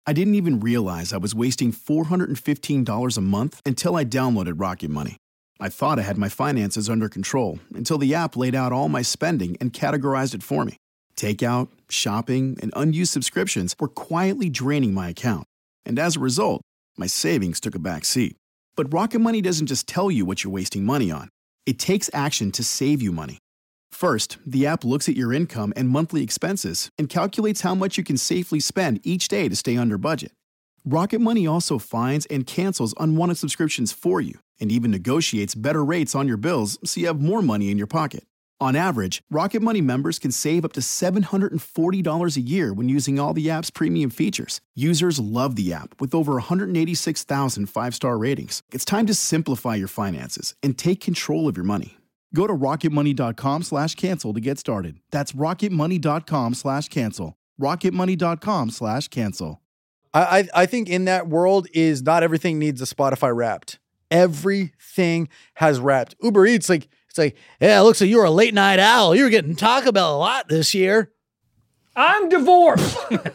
I didn't even realize I was wasting $415 a month until I downloaded Rocket Money. I thought I had my finances under control until the app laid out all my spending and categorized it for me. Takeout, shopping, and unused subscriptions were quietly draining my account. And as a result, my savings took a back seat. But Rocket Money doesn't just tell you what you're wasting money on. It takes action to save you money. First, the app looks at your income and monthly expenses and calculates how much you can safely spend each day to stay under budget. Rocket Money also finds and cancels unwanted subscriptions for you and even negotiates better rates on your bills so you have more money in your pocket. On average, Rocket Money members can save up to $740 a year when using all the app's premium features. Users love the app with over 186,000 five-star ratings. It's time to simplify your finances and take control of your money. Go to rocketmoney.com/cancel to get started. That's rocketmoney.com/cancel. rocketmoney.com/cancel. I think in that world is not everything needs a Spotify Wrapped. Everything has Wrapped. Uber Eats, it's like, yeah, it looks like you were a late night owl. You were getting Taco Bell a lot this year. I'm divorced.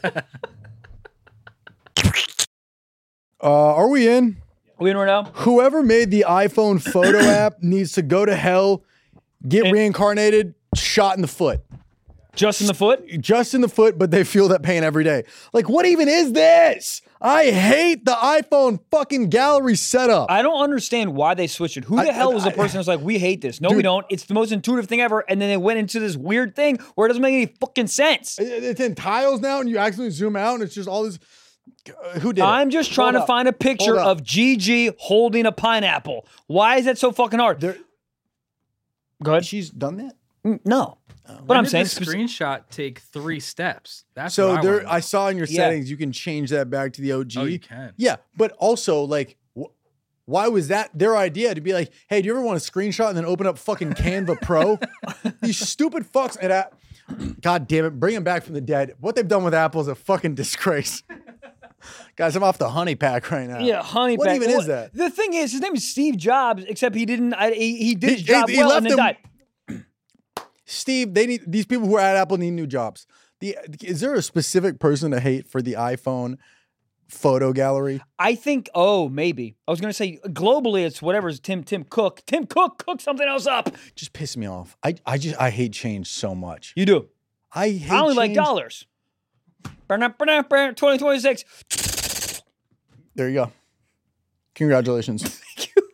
Are we in? We in right now? Whoever made the iPhone photo app needs to go to hell, get reincarnated, shot in the foot. Just in the foot? Just in the foot, but they feel that pain every day. Like, what even is this? I hate the iPhone fucking gallery setup. I don't understand why they switched it. Who the hell was the person who's like, we hate this? No, we don't. It's the most intuitive thing ever. And then they went into this weird thing where it doesn't make any fucking sense. It's in tiles now, and you accidentally zoom out, and it's just all this. Who did it? I'm just trying to find a picture of Gigi holding a pineapple. Why is that so fucking hard? Go ahead. She's done that? No. But I'm saying the screenshot take 3 steps. That's so what there. I saw in your settings you can change that back to the OG. Oh, you can. Yeah, but also like, why was that their idea to be like, hey, do you ever want a screenshot and then open up fucking Canva Pro? These stupid fucks. And God damn it, bring them back from the dead. What they've done with Apple is a fucking disgrace. Guys, I'm off the honey pack right now. Yeah, honey what pack. What even is that? The thing is, his name is Steve Jobs, except he didn't. He did his job well and then died. Steve, these people who are at Apple need new jobs. Is there a specific person to hate for the iPhone photo gallery? I think, maybe. I was going to say globally it's whatever's Tim Cook. Tim Cook cooked something else up. Just piss me off. I hate change so much. You do. I only like dollars. 2026. There you go. Congratulations. Thank you.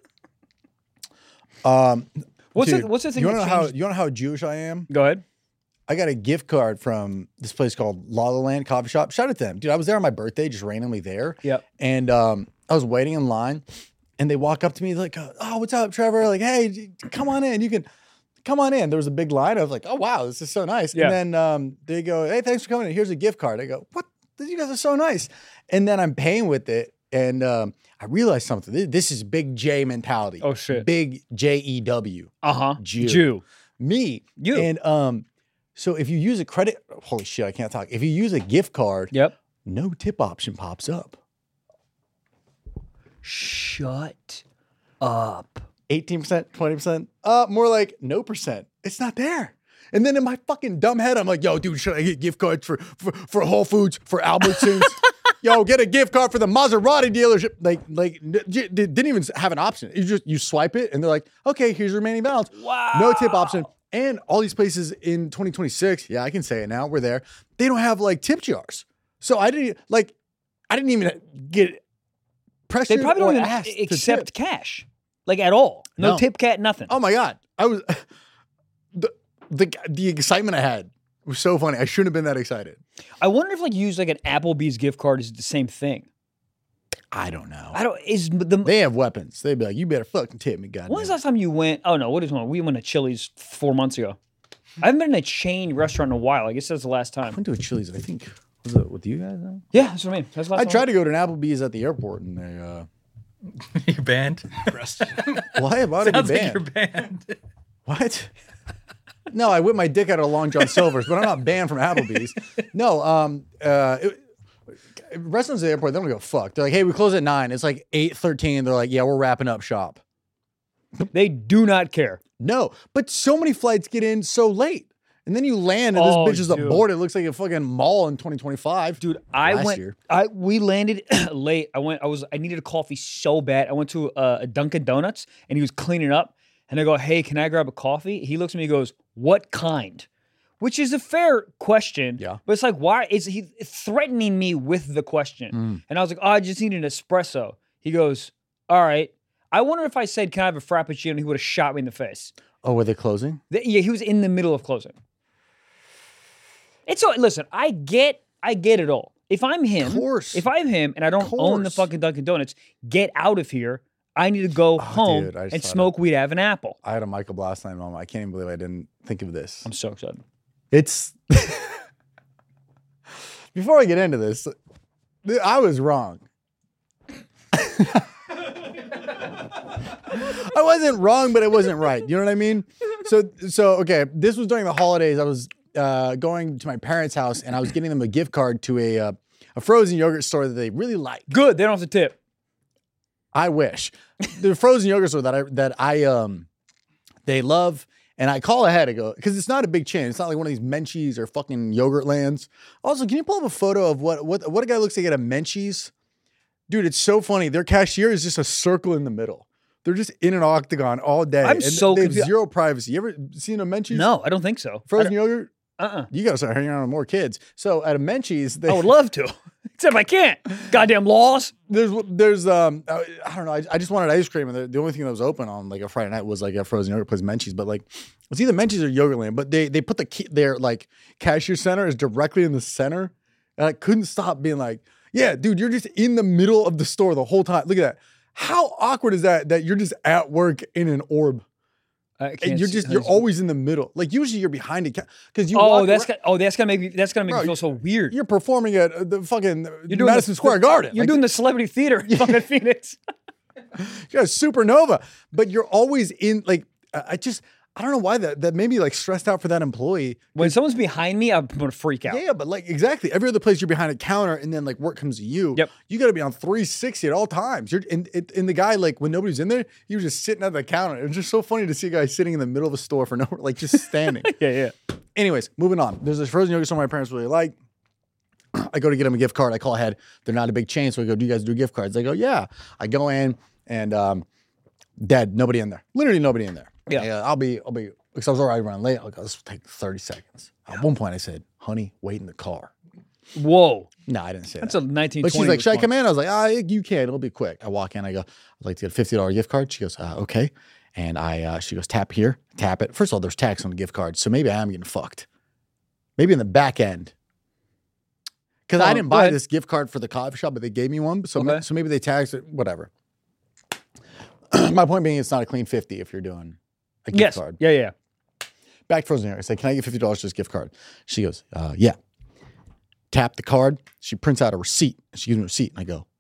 What's dude, the thing? You want to know how Jewish I am? Go ahead. I got a gift card from this place called La La Land Coffee Shop. Shout out to them. Dude, I was there on my birthday, just randomly there. Yep. And I was waiting in line, and they walk up to me like, oh, what's up, Trevor? Like, hey, come on in. You can come on in. There was a big line. I was like, oh, wow, this is so nice. Yeah. And then they go, hey, thanks for coming in. Here's a gift card. I go, what? You guys are so nice. And then I'm paying with it. And I realized something. This is big J mentality. Oh, shit. Big Jew. Jew. Me. You. And so if you use a credit, holy shit, I can't talk. If you use a gift card, no tip option pops up. Shut up. 18%, 20%? More like no percent. It's not there. And then in my fucking dumb head, I'm like, yo, dude, should I get gift cards for Whole Foods, for Albertsons? Yo, get a gift card for the Maserati dealership. Like, didn't even have an option. You swipe it, and they're like, okay, here's your remaining balance. Wow. No tip option. And all these places in 2026, yeah, I can say it now, we're there. They don't have like tip jars. So I didn't even get pressured. They probably or don't asked even accept cash, like at all. No tip cat, nothing. Oh my God, I was the excitement I had was so funny. I shouldn't have been that excited. I wonder if like you use like an Applebee's gift card is the same thing. I don't know. They have weapons. They'd be like, you better fucking tip me, goddamn. When's the last time you went? Oh no, what is one? We went to Chili's 4 months ago. I haven't been in a chain restaurant in a while. I guess that's the last time. I went to a Chili's. I think was it with you guys? Though? Yeah, that's what I mean. That's the last I time. tried to go to an Applebee's at the airport, and they You're banned. Why? Why did you Sounds like you're banned. What? No, I whipped my dick out of Long John Silver's, but I'm not banned from Applebee's. No, restaurants at the airport, they don't go fuck. They're like, hey, we close at 9. It's like 8:13. They're like, yeah, we're wrapping up shop. They do not care. No, but so many flights get in so late. And then you land, and Oh, this bitch is dude. aboard. It looks like a fucking mall in 2025. Dude, Year. We landed late. I needed a coffee so bad. I went to a Dunkin' Donuts and he was cleaning up. And I go, hey, can I grab a coffee? He looks at me and goes, what kind? Which is a fair question. Yeah. But it's like, why is he threatening me with the question? And I was like, oh, I just need an espresso. He goes, all right. I wonder if I said, can I have a Frappuccino? He would have shot me in the face. Oh, were they closing? Yeah, he was in the middle of closing. It's so, listen, I get it all. If I'm him, Of course. if I'm him and I don't own the course. fucking Dunkin' Donuts, get out of here. I need to go home dude, I just and thought smoke weed, have an apple. I had a Michael Blaustein moment. I can't even believe I didn't think of this. I'm so excited. It's before I get into this, I was wrong. I wasn't wrong, but it wasn't right. You know what I mean? So okay. This was during the holidays. I was going to my parents' house, and I was getting them a gift card to a frozen yogurt store that they really like. Good. They don't have to tip. I wish. The frozen yogurt store that I they love. And I call ahead. I go, because it's not a big chain. It's not like one of these Menchie's or fucking Yogurt Lands. Also, can you pull up a photo of what a guy looks like at a Menchie's? Dude, it's so funny. Their cashier is just a circle in the middle. They're just in an octagon all day. I'm and so they have confused. zero privacy. You ever seen a Menchie's? No, I don't think so. Frozen yogurt? Uh-uh. You got to start hanging around with more kids. So at a Menchie's, I would love to. Except I can't. Goddamn laws. there's I don't know. I just wanted ice cream, and the only thing that was open on like a Friday night was like a frozen yogurt place, Menchie's. But like it's either Menchie's or Yogurtland. But they put their like cashier center is directly in the center, and I couldn't stop being like, yeah, dude, you're just in the middle of the store the whole time. Look at that. How awkward is that you're just at work in an orb? And you're always in the middle. Like usually you're behind it because you. That's gonna make me Bro, me feel so weird. You're performing at the fucking doing Madison Square Garden. You're Like, doing the celebrity theater in fucking Phoenix. yeah, supernova. But you're always in like I don't know why that made me like stressed out for that employee. When someone's behind me, I'm gonna freak out. Yeah, but like exactly every other place you're behind a counter, and then like work comes to you. Yep. You got to be on 360 at all times. You're and the guy like when nobody's in there, he was just sitting at the counter. It was just so funny to see a guy sitting in the middle of a store for no like just standing. Yeah. Anyways, moving on. There's this frozen yogurt store my parents really like. I go to get them a gift card. I call ahead. They're not a big chain, so I go, "Do you guys do gift cards?" They go, "Yeah." I go in and dead, nobody in there. Literally nobody in there. Yeah. I'll be because I was already running late. I'll go, this will take 30 seconds. At one point I said, "Honey, wait in the car." Whoa. No, I didn't say That's that. a 1920. But she's like, "Should I response. come in?" I was like, you can. It'll be quick. I walk in. I go, "I'd like to get a $50 gift card." She goes, "Okay." And she goes, "Tap here, tap it." First of all, there's tax on the gift card, so maybe I am getting fucked. Maybe in the back end. Because I didn't go buy ahead. this gift card for the coffee shop, but they gave me one. So, Okay. so maybe they taxed it, whatever. My point being, it's not a clean 50 if you're doing a gift Yes. card. Yeah. Back to frozen yogurt. I say, "Can I get $50 for this gift card?" She goes, "Yeah." Tap the card. She prints out a receipt. She gives me a receipt, and I go,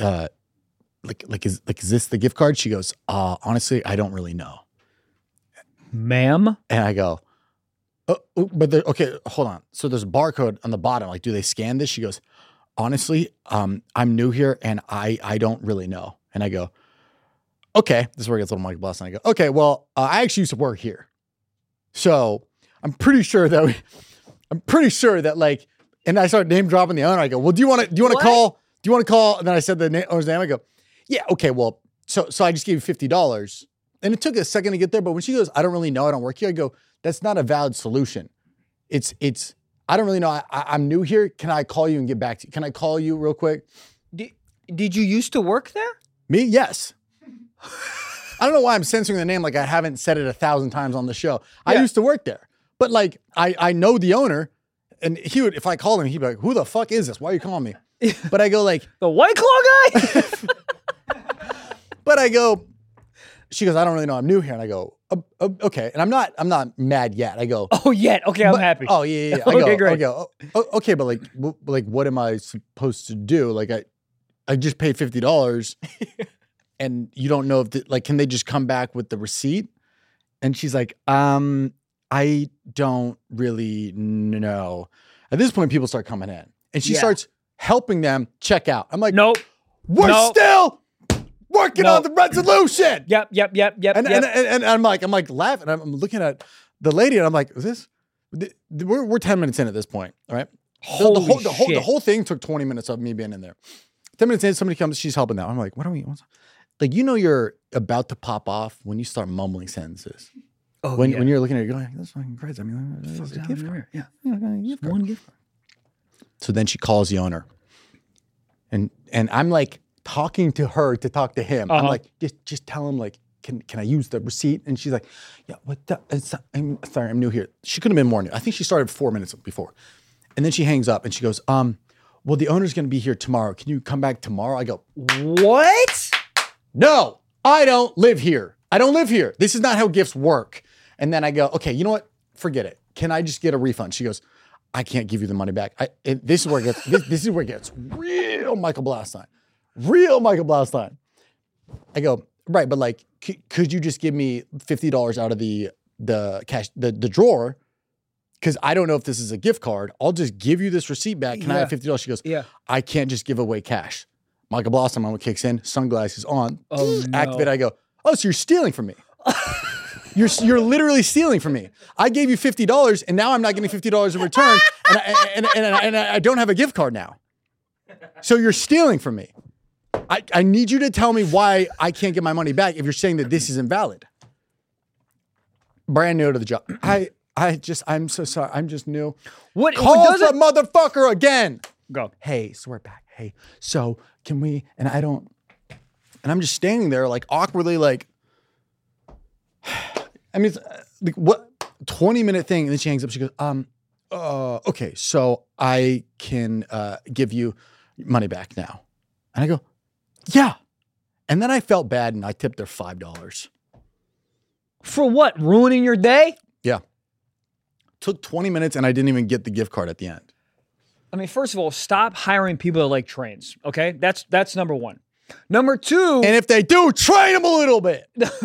is this the gift card?" She goes, "Honestly, I don't really know." Ma'am. And I go, okay, hold on. So there's a barcode on the bottom. Like, do they scan this? She goes, "Honestly, I'm new here and I don't really know." And I go, "Okay." This is where it gets a little Michael Bless. And I go, "Okay, well, I actually used to work here. So I'm pretty sure that like," and I start name dropping the owner. I go, "Well, do you want to call? Do you want to call?" And then I said the owner's name. I go, "Yeah, okay, well, so I just gave you $50. And it took a second to get there. But when she goes, "I don't really know. I don't work here," I go, "That's not a valid solution. It's I don't really know. I'm new here. Can I call you and get back to you? Can I call you real quick?" Did you used to work there? Me? Yes. I don't know why I'm censoring the name like I haven't said it 1,000 times on the show. I Yeah. used to work there. But like I know the owner, and he would, if I called him, he'd be like, "Who the fuck is this? Why are you calling me?" But I go like, The White Claw guy? but I go, she goes, "I don't really know. I'm new here." And I go, "Okay." And I'm not mad yet. I go, Oh, yet. Okay, I'm happy. "Oh yeah." I Okay, go, great. I go, "Okay, but like what am I supposed to do? Like I just paid $50 and you don't know if like, can they just come back with the receipt?" And she's like, "I don't really know." At this point, people start coming in and she Yeah. starts helping them check out. I'm like, Nope. "We're Nope. still working on Nope. the resolution." Yep. And I'm like laughing. I'm looking at the lady and I'm like, is we're 10 minutes in at this point, all right? Holy The shit. whole thing took 20 minutes of me being in there. 10 minutes in, somebody comes, she's helping out. I'm like, like, you know, you're about to pop off when you start mumbling sentences. Oh, When yeah. you're looking at it, you're like, that's fucking crazy. I mean, it's a Fuck, gift down card. here. Yeah, gift card. One gift card. So then she calls the owner. And I'm like talking to her to talk to him. I'm like, just tell him, like, can I use the receipt? And she's like, yeah, I'm sorry, I'm new here. She could have been more new. I think she started 4 minutes before. And then she hangs up and she goes, well, the owner's gonna be here tomorrow. Can you come back tomorrow? I go, What? no, I don't live here. I don't live here. This is not how gifts work. And then I go, okay, you know what? Forget it. Can I just get a refund? She goes, I can't give you the money back. This is where it gets this is where it gets real Michael Blaustein. Real Michael Blaustein. I go, right, but like, could you just give me $50 out of the cash, the drawer? Because I don't know if this is a gift card. I'll just give you this receipt back. Can I have $50? She goes, Yeah. I can't just give away cash. Michael Blaustein moment kicks in, sunglasses on, Oh, no. activate. I go, oh, so you're stealing from me. You're literally stealing from me. I gave you $50 and now I'm not getting $50 in return and I don't have a gift card now. So you're stealing from me. I need you to tell me why I can't get my money back if you're saying that this is invalid. Brand new to the job. I'm so sorry. I'm just new. What? Call does the it motherfucker again. go? Hey, so we're back. Hey, so can we, and I'm just standing there like awkwardly, like, I mean, it's like what 20-minute thing. And then she hangs up. She goes, okay, so I can give you money back now. And I go, yeah. And then I felt bad and I tipped her $5. For what? Ruining your day? Yeah. Took 20 minutes and I didn't even get the gift card at the end. I mean, first of all, stop hiring people that like trains. Okay, that's number one. Number two, And if they do, train them a little bit.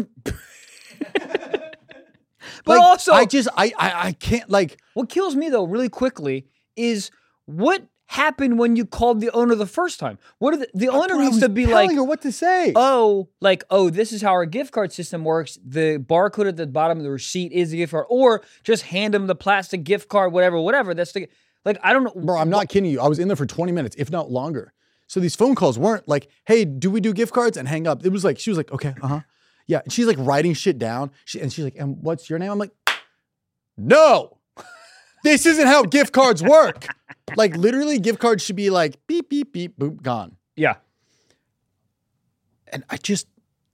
but Like, also, I can't, like, what kills me though, really quickly, is what happened when you called the owner the first time. What are the owner I needs was to be telling like, her what to say. oh, this is how our gift card system works. The barcode at the bottom of the receipt is the gift card, or just hand them the plastic gift card, whatever. That's the like. I don't know, Bro, I'm not kidding you. I was in there for 20 minutes, if not longer. So these phone calls weren't like, hey, do we do gift cards? And hang up. It was like, she was like, okay, yeah. And she's like writing shit down. She's like, and what's your name? I'm like, no, this isn't how gift cards work. Like literally gift cards should be like beep, beep, beep, boop, gone. Yeah. And I just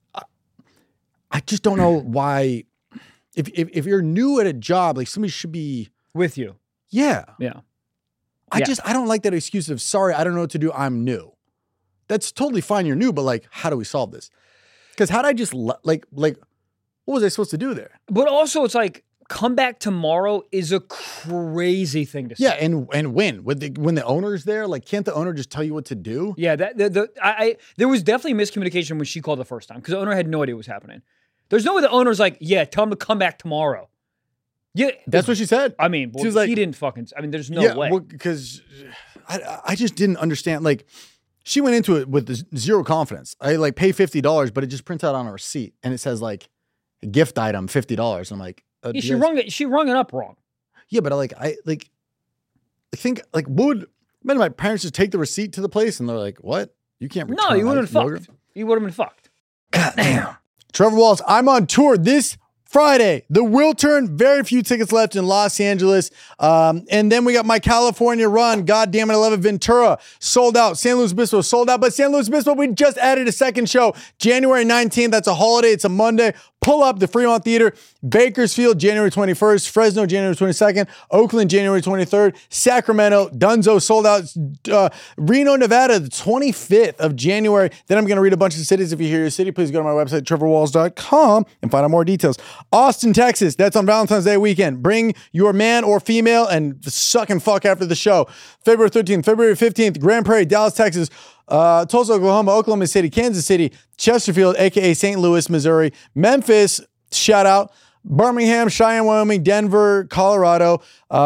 don't know why, if you're new at a job, like somebody should be, With you. yeah. Yeah. I don't like that excuse of, sorry, I don't know what to do, I'm new. That's totally fine, you're new, but like, how do we solve this? Because how'd I just, like, what was I supposed to do there? But also, it's like, come back tomorrow is a crazy thing to say. Yeah, and when the owner's there, like, can't the owner just tell you what to do? Yeah, there was definitely miscommunication when she called the first time because the owner had no idea what was happening. There's no way the owner's like, yeah, tell him to come back tomorrow. Yeah, That's what she said. I mean, She was like- he didn't fucking. I mean, there's no way. Well, because I just didn't understand. Like, she went into it with zero confidence. I like pay $50, but it just prints out on a receipt and it says like a gift item $50. I'm like, Yeah, she rung it up wrong. yeah, but I think like would imagine my parents just take the receipt to the place and they're like, what? You can't return. No, you would have been yogurt?" fucked. You would have been fucked. God damn. Trevor Walls, I'm on tour this Friday. The Wiltern, very few tickets left in Los Angeles. And then we got my California run. God damn it, I love it. Ventura, sold out. San Luis Obispo, sold out. But San Luis Obispo, we just added a second show. January 19th, that's a holiday. It's a Monday. Pull up the Fremont Theater. Bakersfield, January 21st. Fresno, January 22nd. Oakland, January 23rd. Sacramento, Dunzo, sold out. Reno, Nevada, the 25th of January. Then I'm going to read a bunch of cities. If you hear your city, please go to my website, trevorwalls.com, and find out more details. Austin, Texas, that's on Valentine's Day weekend. Bring your man or female and suck and fuck after the show. February 13th, February 15th, Grand Prairie, Dallas, Texas. Tulsa, Oklahoma City, Kansas City, Chesterfield, aka St. Louis, Missouri, Memphis, shout out, Birmingham, Cheyenne, Wyoming, Denver, Colorado,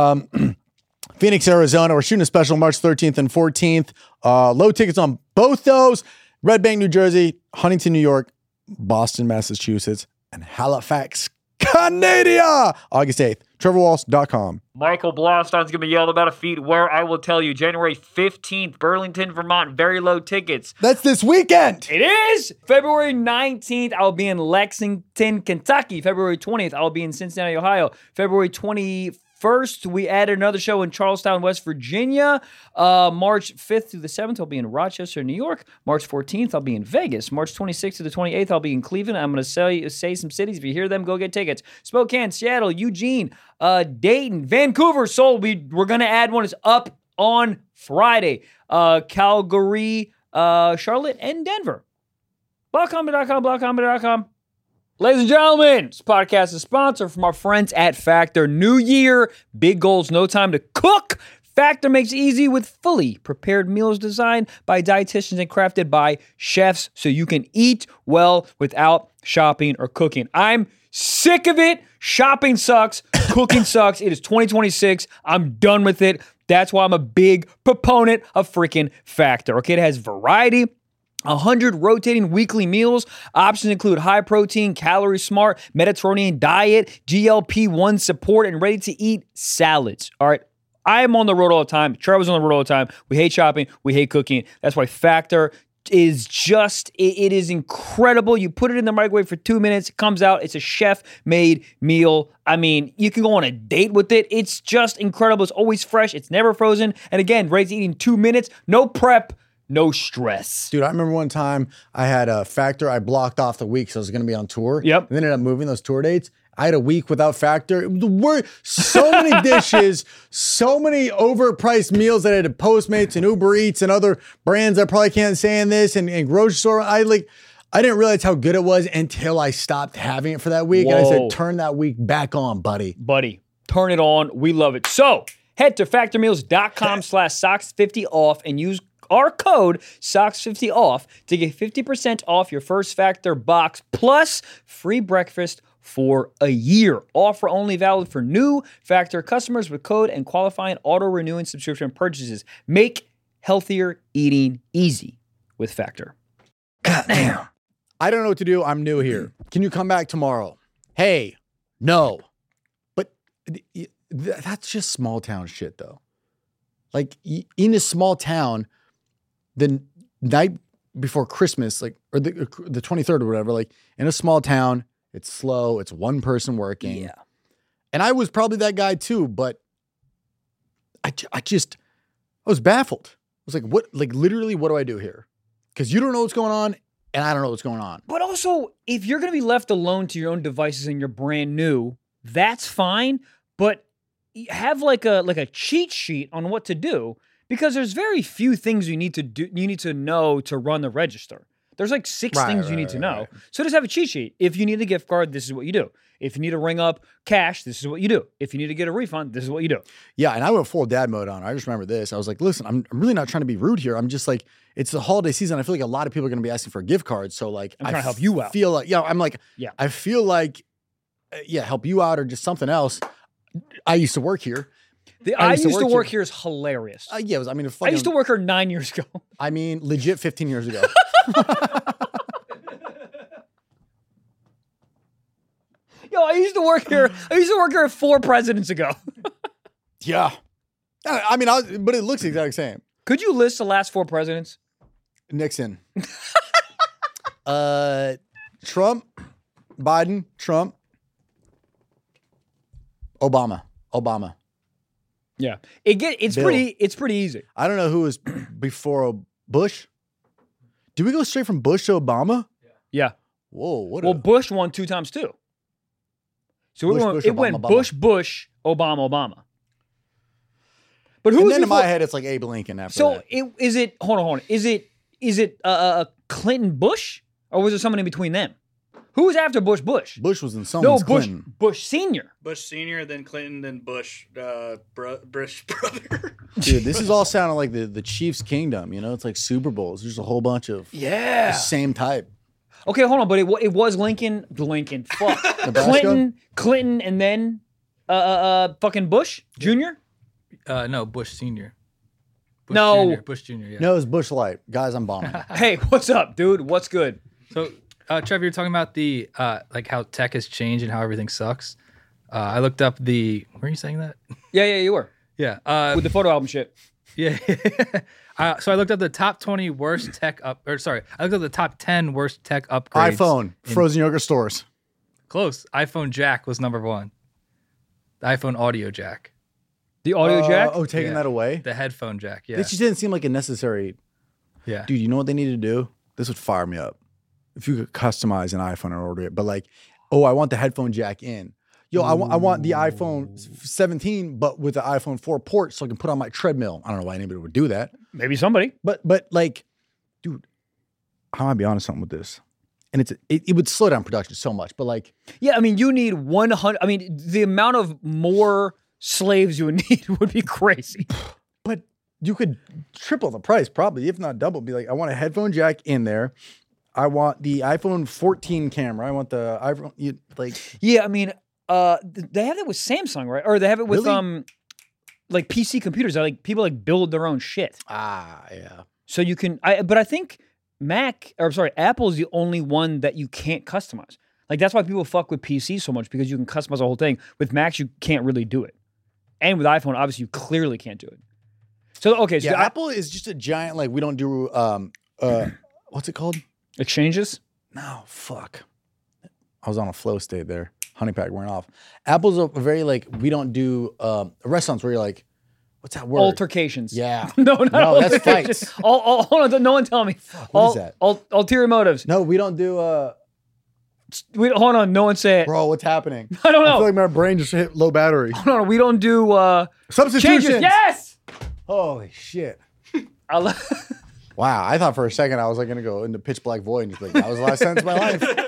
Phoenix, Arizona. We're shooting a special March 13th and 14th. Low tickets on both those. Red Bank, New Jersey, Huntington, New York, Boston, Massachusetts, and Halifax, Canada, August 8th. TrevorWalsh.com. Michael Blaustein's going to be yelled about a feat where I will tell you January 15th, Burlington, Vermont, very low tickets. That's this weekend. It is February 19th. I'll be in Lexington, Kentucky. February 20th, I'll be in Cincinnati, Ohio. February 21st, we added another show in Charlestown, West Virginia. March 5th through the 7th, I'll be in Rochester, New York. March 14th, I'll be in Vegas. March 26th to the 28th, I'll be in Cleveland. I'm going to say some cities. If you hear them, go get tickets. Spokane, Seattle, Eugene, Dayton, Vancouver, Seoul. We're going to add one. It's up on Friday. Calgary, Charlotte, and Denver. Blockcombat.com. Ladies and gentlemen, this podcast is sponsored from our friends at Factor. New year, big goals, no time to cook. Factor makes it easy with fully prepared meals designed by dietitians and crafted by chefs so you can eat well without shopping or cooking. I'm sick of it. Shopping sucks. Cooking sucks. It is 2026. I'm done with it. That's why I'm a big proponent of freaking Factor. Okay, it has variety. 100 rotating weekly meals. Options include high protein, calorie smart, Mediterranean diet, GLP-1 support, and ready to eat salads. All right. I am on the road all the time. Trevor's on the road all the time. We hate shopping. We hate cooking. That's why Factor is just, it is incredible. You put it in the microwave for 2 minutes. It comes out. It's a chef-made meal. I mean, you can go on a date with it. It's just incredible. It's always fresh. It's never frozen. And again, ready to eat in 2 minutes. No prep. No stress. Dude, I remember one time I had a Factor. I blocked off the week because I was going to be on tour. Yep. And then ended up moving those tour dates. I had a week without Factor. It was the worst. So many dishes, so many overpriced meals that I had at Postmates and Uber Eats and other brands I probably can't say in this and grocery store. I didn't realize how good it was until I stopped having it for that week. Whoa. And I said, turn that week back on, buddy. Buddy, turn it on. We love it. So head to factormeals.com/socks50 off and use our code SOCKS50 off to get 50% off your first Factor box plus free breakfast for a year. Offer only valid for new Factor customers with code and qualifying auto-renewing subscription purchases. Make healthier eating easy with Factor. Goddamn. I don't know what to do. I'm new here. Can you come back tomorrow? Hey, no. But that's just small town shit, though. Like, in a small town, the night before Christmas, like, or the 23rd or whatever, like, in a small town, it's slow. It's one person working. Yeah. And I was probably that guy too, but I was baffled. I was like, what, like, literally, what do I do here? Because you don't know what's going on, and I don't know what's going on. But also, if you're going to be left alone to your own devices and you're brand new, that's fine. But have like a cheat sheet on what to do, because there's very few things you need to do. You need to know to run the register. There's like six things you need to know. So just have a cheat sheet. If you need a gift card, this is what you do. If you need to ring up cash, this is what you do. If you need to get a refund, this is what you do. Yeah, and I went full dad mode on. I just remember this. I was like, listen, I'm really not trying to be rude here. I'm just like, it's the holiday season. I feel like a lot of people are going to be asking for a gift card. So like, I'm trying to help you out. Feel like, I'm like, yeah. I feel like, help you out or just something else. I used to work here. I used to work here is hilarious. I used to work here 9 years ago. I mean, legit 15 years ago. Yo, I used to work here 4 presidents ago. Yeah. I mean, but it looks the exact same. Could you list the last 4 presidents? Nixon. Trump, Biden, Trump, Obama. Yeah. It's Bill. pretty easy. I don't know who was before Bush. Did we go straight from Bush to Obama? Yeah. Whoa, Bush won 2 times too. So it went Bush, Obama. But who? And then in my head, it's like Abe Lincoln after that. So hold on. Is it Clinton Bush, or was it someone in between them? Who was after Bush? Bush was in someone's Clinton. Bush Senior. Bush Senior, then Clinton, then Bush, Bush brother. Dude, this is all sounding like the Chiefs' kingdom. You know, it's like Super Bowls. There's a whole bunch of the same type. Okay, hold on, but it was Lincoln. Fuck. Clinton, and then fucking Bush Jr. No, Bush Senior. Bush Jr. Yeah. No, it's Bush Light. Guys, I'm bombing. Hey, what's up, dude? What's good? So, Trevor, you're talking about the like how tech has changed and how everything sucks. I looked up were you saying that? Yeah, you were. Yeah. With the photo album shit. Yeah. So I looked up the top 20 worst tech I looked up the top 10 worst tech upgrades. iPhone, frozen yogurt stores. Close. iPhone jack was number 1. The iPhone audio jack. The audio jack? Oh, taking Yeah. that away? The headphone jack. Yeah. This just didn't seem like a necessary. Yeah. Dude, you know what they need to do? This would fire me up. If you could customize an iPhone and order it, but like, oh, I want the headphone jack in. Yo, I want the iPhone 17, but with the iPhone 4 port so I can put on my treadmill. I don't know why anybody would do that. Maybe somebody. But like, dude, how am I be honest something with this? And it would slow down production so much, but like, Yeah, I mean, you need 100. I mean, the amount of more slaves you would need would be crazy. but you could triple the price probably, if not double. Be like, I want a headphone jack in there. I want the iPhone 14 camera. I want the iPhone, Yeah, I mean, they have it with Samsung, right? Or they have it with Really? like PC computers. Like people like build their own shit. yeah. So you can. But I think Apple is the only one that you can't customize. Like that's why people fuck with PC so much, because you can customize the whole thing. With Macs, you can't really do it, and with iPhone, obviously, you clearly can't do it. So okay, so Yeah, Apple is just a giant, like, we don't do, what's it called? exchanges. No, fuck. I was on a flow state there. Honey pack went off. Apple's a very, like, we don't do restaurants where you're like, what's that word? Altercations. Yeah. No, that's altercations. fights. Hold on, no one tell me. What is that? Ulterior motives. No, we don't do, Hold on, no one say it. bro, what's happening? I don't I know. feel like my brain just hit low battery. No, we don't do Substitutions. changes. Yes. Holy shit. I lo- Wow, I thought for a second I was like gonna go into pitch black void and just be like, that was the last sentence of my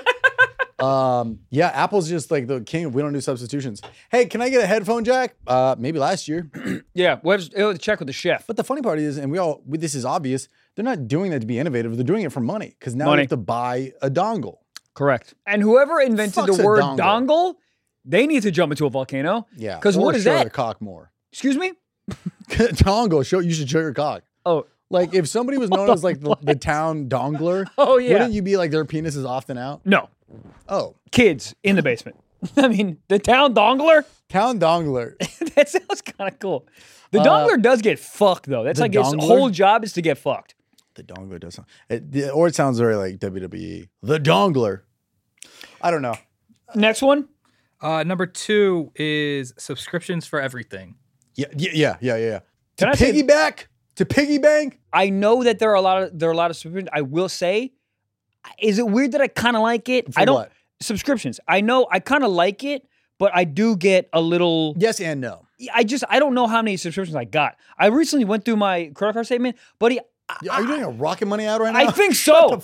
life. Yeah, Apple's just like the king. We don't do substitutions. Hey, can I get a headphone jack? Maybe last year. yeah, we'll have to check with the chef. But the funny part is, and this is obvious, they're not doing that to be innovative. They're doing it for money because now you Money. have to buy a dongle. Correct. And whoever invented Fuck's the a word dongle? dongle, they need to jump into a volcano. Yeah, Because or what is show that? your cock more. Excuse me? Dongle. You should show your cock. Oh, Like if somebody was known as like the town dongler. Oh, yeah. Wouldn't you be like their penis is often out? no. Oh, Kids in the basement. I mean, the town dongler? town dongler. That sounds kind of cool. The dongler does get fucked, though. That's the like its dongler? whole job is to get fucked. The dongler does sound, or it sounds very like WWE. The dongler. I don't know. Next one. Number 2 is subscriptions for everything. Yeah. Can I To say- piggyback? To piggy bank? I know that there are a lot of subscriptions. I will say, is it weird that I kind of like it? For I don't what? subscriptions. I know I kind of like it, but I do get a little. Yes and no. I don't know how many subscriptions I got. I recently went through my credit card statement, buddy. Are you doing a rocket money out right now? I think so.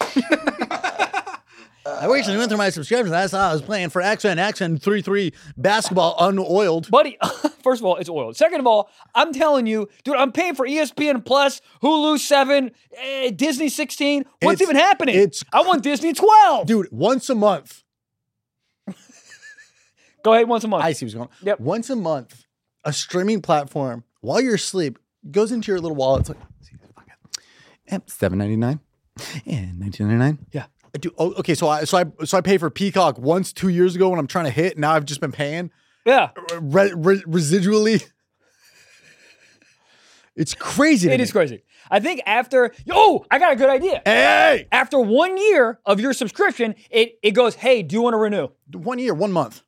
I recently went through my subscriptions. I saw I was playing for Action 3-3 basketball unoiled. Buddy, first of all, it's oiled. Second of all, I'm telling you, dude, I'm paying for ESPN Plus, Hulu 7, Disney 16. What's It's- even happening? it's- I want Disney 12. Dude, once a month. Go ahead once a month. I see what's going on. Yep. Once a month, a streaming platform while you're asleep goes into your little wallet. It's like, $7.99 and $19.99. Yeah. Dude, okay, so I pay for Peacock once 2 years ago when I'm trying to hit. Now I've just been paying Yeah. residually. It's crazy. to It me. is crazy. I think after, I got a good idea. Hey, After 1 year of your subscription, it goes, hey, do you want to renew? 1 year, 1 month.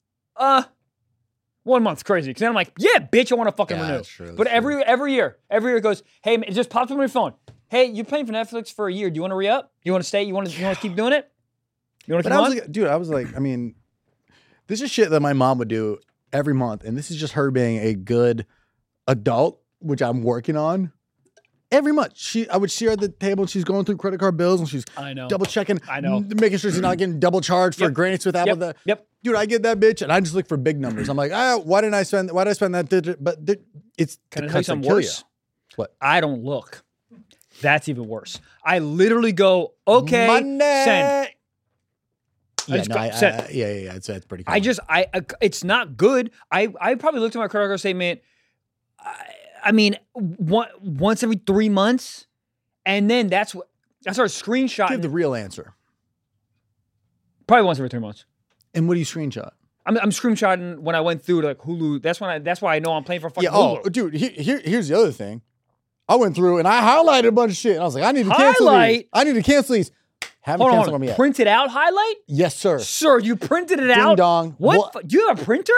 1 month's crazy. Because then I'm like, yeah, bitch, I want to fucking Yeah, renew. that's true, that's But every year it goes, hey, it just pops up on your phone. Hey, you're paying for Netflix for a year. Do you want to re-up? You want to stay? You want to keep doing it? You want to But keep I was on? like, dude, I mean, this is shit that my mom would do every month. And this is just her being a good adult, which I'm working on. Every month, I would see her at the table and she's going through credit card bills and she's I know. double checking. I know. Making sure she's not getting double charged for Yep. grants with Apple. Yep. Dude, I get that bitch and I just look for big numbers. I'm like, why did I spend that digit? But it's Can the I tell you cuts that something kill worse? you. What? I don't look. That's even worse. I literally go, okay, Money. send. Yeah, just no, go- send. yeah, it's pretty cool. It's not good. I probably looked at my credit card statement. I mean, once every 3 months, and then that's what I started screenshotting. give the real answer. Probably once every 3 months. And what do you screenshot? I'm screenshotting when I went through to like Hulu. That's why I know I'm playing for fucking Yeah. Hulu. Oh, dude. Here's the other thing. I went through and I highlighted a bunch of shit, and I was like, I need to cancel these. Highlight? I need to cancel these. Haven't Hold canceled on. them yet. Printed out highlight? Yes, sir. Sir, you printed it Ding out? dong. What? Do you have a printer?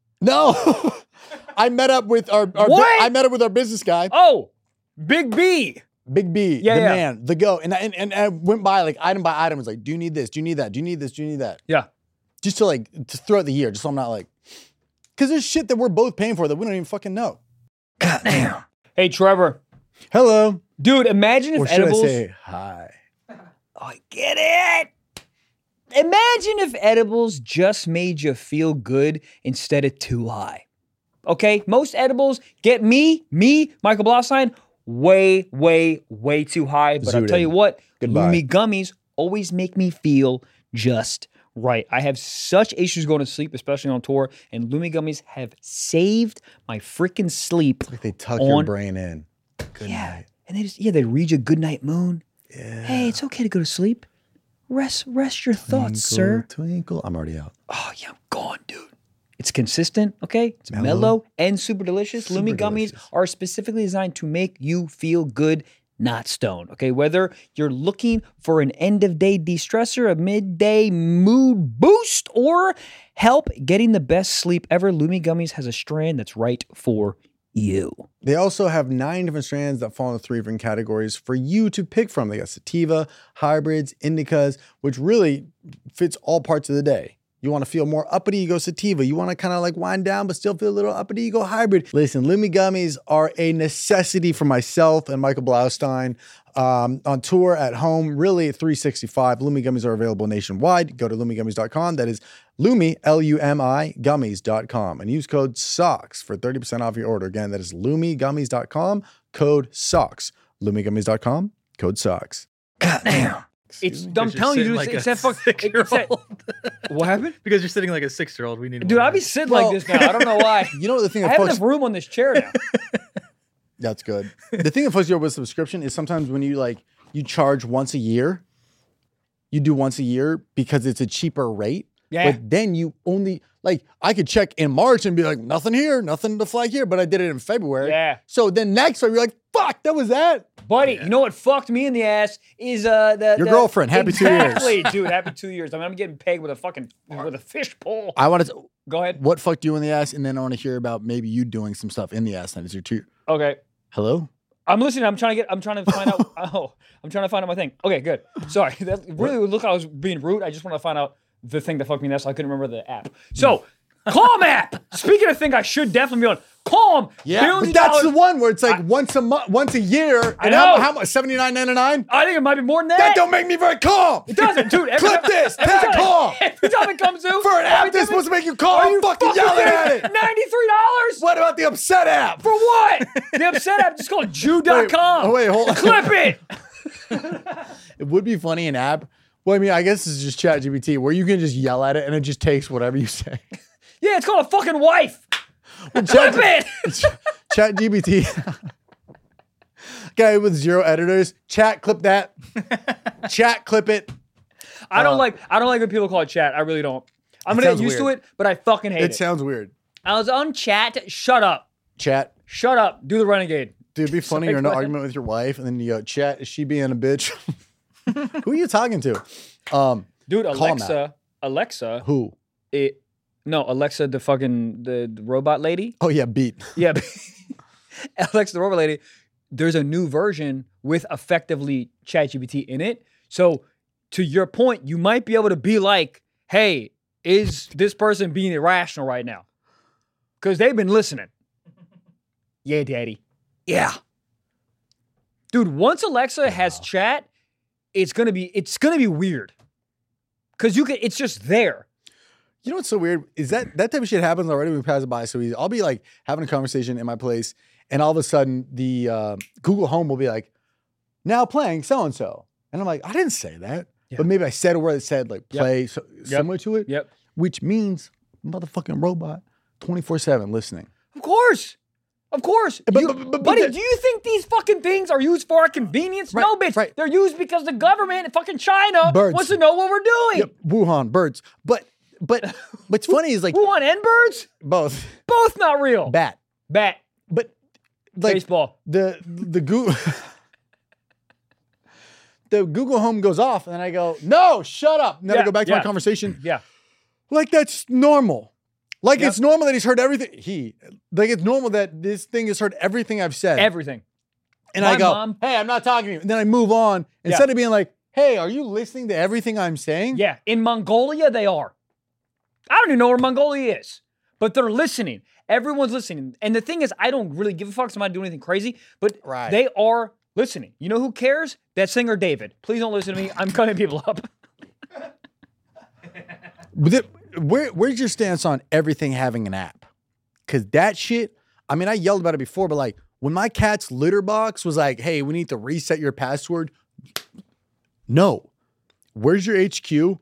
No. I met up with our What? I met up with our business guy, Oh, Big B. Big B, Yeah, the yeah. man, the go. And I went by like item by item. Was like, do you need this? Do you need that? Do you need this? Do you need that? Yeah. Just to throughout the year, just so I'm not like, because there's shit that we're both paying for that we don't even fucking know. Goddamn. Hey, Trevor. Hello. Dude, imagine if Or should edibles. I say hi? Oh, I get it. Imagine if edibles just made you feel good instead of too high. Okay? Most edibles get me, Michael Blaustein, way, way, way too high. But I'll Zooted. tell you what, Goodbye. Lumi gummies always make me feel just right. I have such issues going to sleep, especially on tour, and Lumi gummies have saved my freaking sleep. Like they tuck your On- brain in. Good night. And they read you good night moon. Yeah. Hey, it's okay to go to sleep. Rest your thoughts, sir. Twinkle. I'm already out. Oh, yeah, I'm gone, dude. It's consistent, okay? It's mellow and super delicious. Lumi gummies are specifically designed to make you feel good, not stoned, okay? Whether you're looking for an end-of-day de-stressor, a midday mood boost, or help getting the best sleep ever, Lumi gummies has a strand that's right for you. They also have 9 different strands that fall into 3 different categories for you to pick from. They got sativa, hybrids, indicas, which really fits all parts of the day. You want to feel more uppity, you go sativa. You want to kind of like wind down, but still feel a little uppity, you go hybrid. Listen, Lumi gummies are a necessity for myself and Michael Blaustein. On tour, at home, really 365. Lumi gummies are available nationwide. Go to lumigummies.com. That is Lumi, L-U-M-I, gummies.com. And use code SOCKS for 30% off your order. Again, that is lumigummies.com, code SOCKS. Lumigummies.com, code SOCKS. Goddamn. I'm telling you, dude, like it's a that fucking. It's that, 6-year-old. what happened? Because you're sitting like a 6-year-old. We need Dude, more I'll be of that. sitting Well- like this now. I don't know why. You know the thing I that have fucks... enough room on this chair now. That's good. The thing that fucks you up with subscription is sometimes when you you charge once a year, you do once a year because it's a cheaper rate. Yeah. But then you only, I could check in March and be like, nothing here, nothing to flag here, but I did it in February. Yeah. So then next time you're like, fuck, that was that. Buddy, you know what fucked me in the ass is the Your girlfriend. Happy 2 years. Exactly, dude. Happy 2 years. I mean, I'm getting pegged with a fish pole. I want to, Go ahead. what fucked you in the ass? And then I want to hear about maybe you doing some stuff in the ass. Then is your 2. Okay. Hello? I'm listening. I'm trying to find out. I'm trying to find out my thing. Okay, good. Sorry. That really look, I was being rude. I just want to find out the thing that fucked me in the ass. I couldn't remember the app. So, Calm app. Speaking of thing, I should definitely be on Calm. Yeah, but that's the one where it's like once a month, once a year. I And know. how much? $79.99? I think it might be more than that. That don't make me very calm. It doesn't, dude. Clip this. Tag Calm. Every time it comes through. For an app that's supposed to make you calm, Are I'm you fucking yelling at it. $93? What about the Upset app? For what? The Upset app just called Jew.com. Wait, hold on. Clip it. It would be funny an app. Well, I mean, I guess it's just ChatGPT where you can just yell at it and it just takes whatever you say. Yeah, it's called a fucking wife. Clip Chat- it. ChatGPT. Guy with 0 editors. Chat, clip that. Chat, clip it. I don't like when people call it chat. I really don't. I'm gonna sounds get used to weird. it, but I fucking hate It it. sounds weird. I was on chat. Shut up. Chat. Shut up. Do the renegade. Dude, it'd be funny. You're in an argument with your wife, and then you go, "Chat, is she being a bitch?" Who are you talking to? Dude, Call 'em Alexa. Who? Alexa, the robot lady. Oh yeah, beat. Yeah, Alexa, the robot lady. There's a new version with effectively ChatGPT in it. So, to your point, you might be able to be like, "Hey, is this person being irrational right now?" Because they've been listening. Yeah, daddy. Yeah. Dude, once Alexa has chat, it's gonna be weird. Cause it's just there. You know what's so weird is that type of shit happens already when we pass it by. So I'll be like having a conversation in my place, and all of a sudden the Google Home will be like, "Now playing so and so," and I'm like, "I didn't say that," Yeah. but maybe I said a word that said like play similar to it. Yep. Which means motherfucking robot 24/7 listening. Of course. Of course. But- You- but buddy, that- do you think these fucking things are used for our convenience? Right, No, bitch. right. They're used because the government in fucking China Birds. wants to know what we're doing. Yep, Wuhan birds. But but what's funny is like Who won? N birds? both Both not real. bat, Bat. but like Baseball. the Google the Google Home goes off, and then I go, no, shut up. And then I Yeah, go back to yeah. my conversation. Yeah. Like that's normal. Like Yep. it's normal that he's heard everything. Like it's normal that this thing has heard everything I've said. Everything. And My I go, mom- hey, I'm not talking to you. And then I move on instead of being like, hey, are you listening to everything I'm saying? Yeah. In Mongolia, they are. I don't even know where Mongolia is, but they're listening. Everyone's listening. And the thing is, I don't really give a fuck. Somebody doing anything crazy, but Right. they are listening. You know who cares? That singer David. Please don't listen to me. I'm cutting people up. Where's your stance on everything having an app? Because that shit, I mean, I yelled about it before, but like when my cat's litter box was like, hey, we need to reset your password. No. Where's your HQ?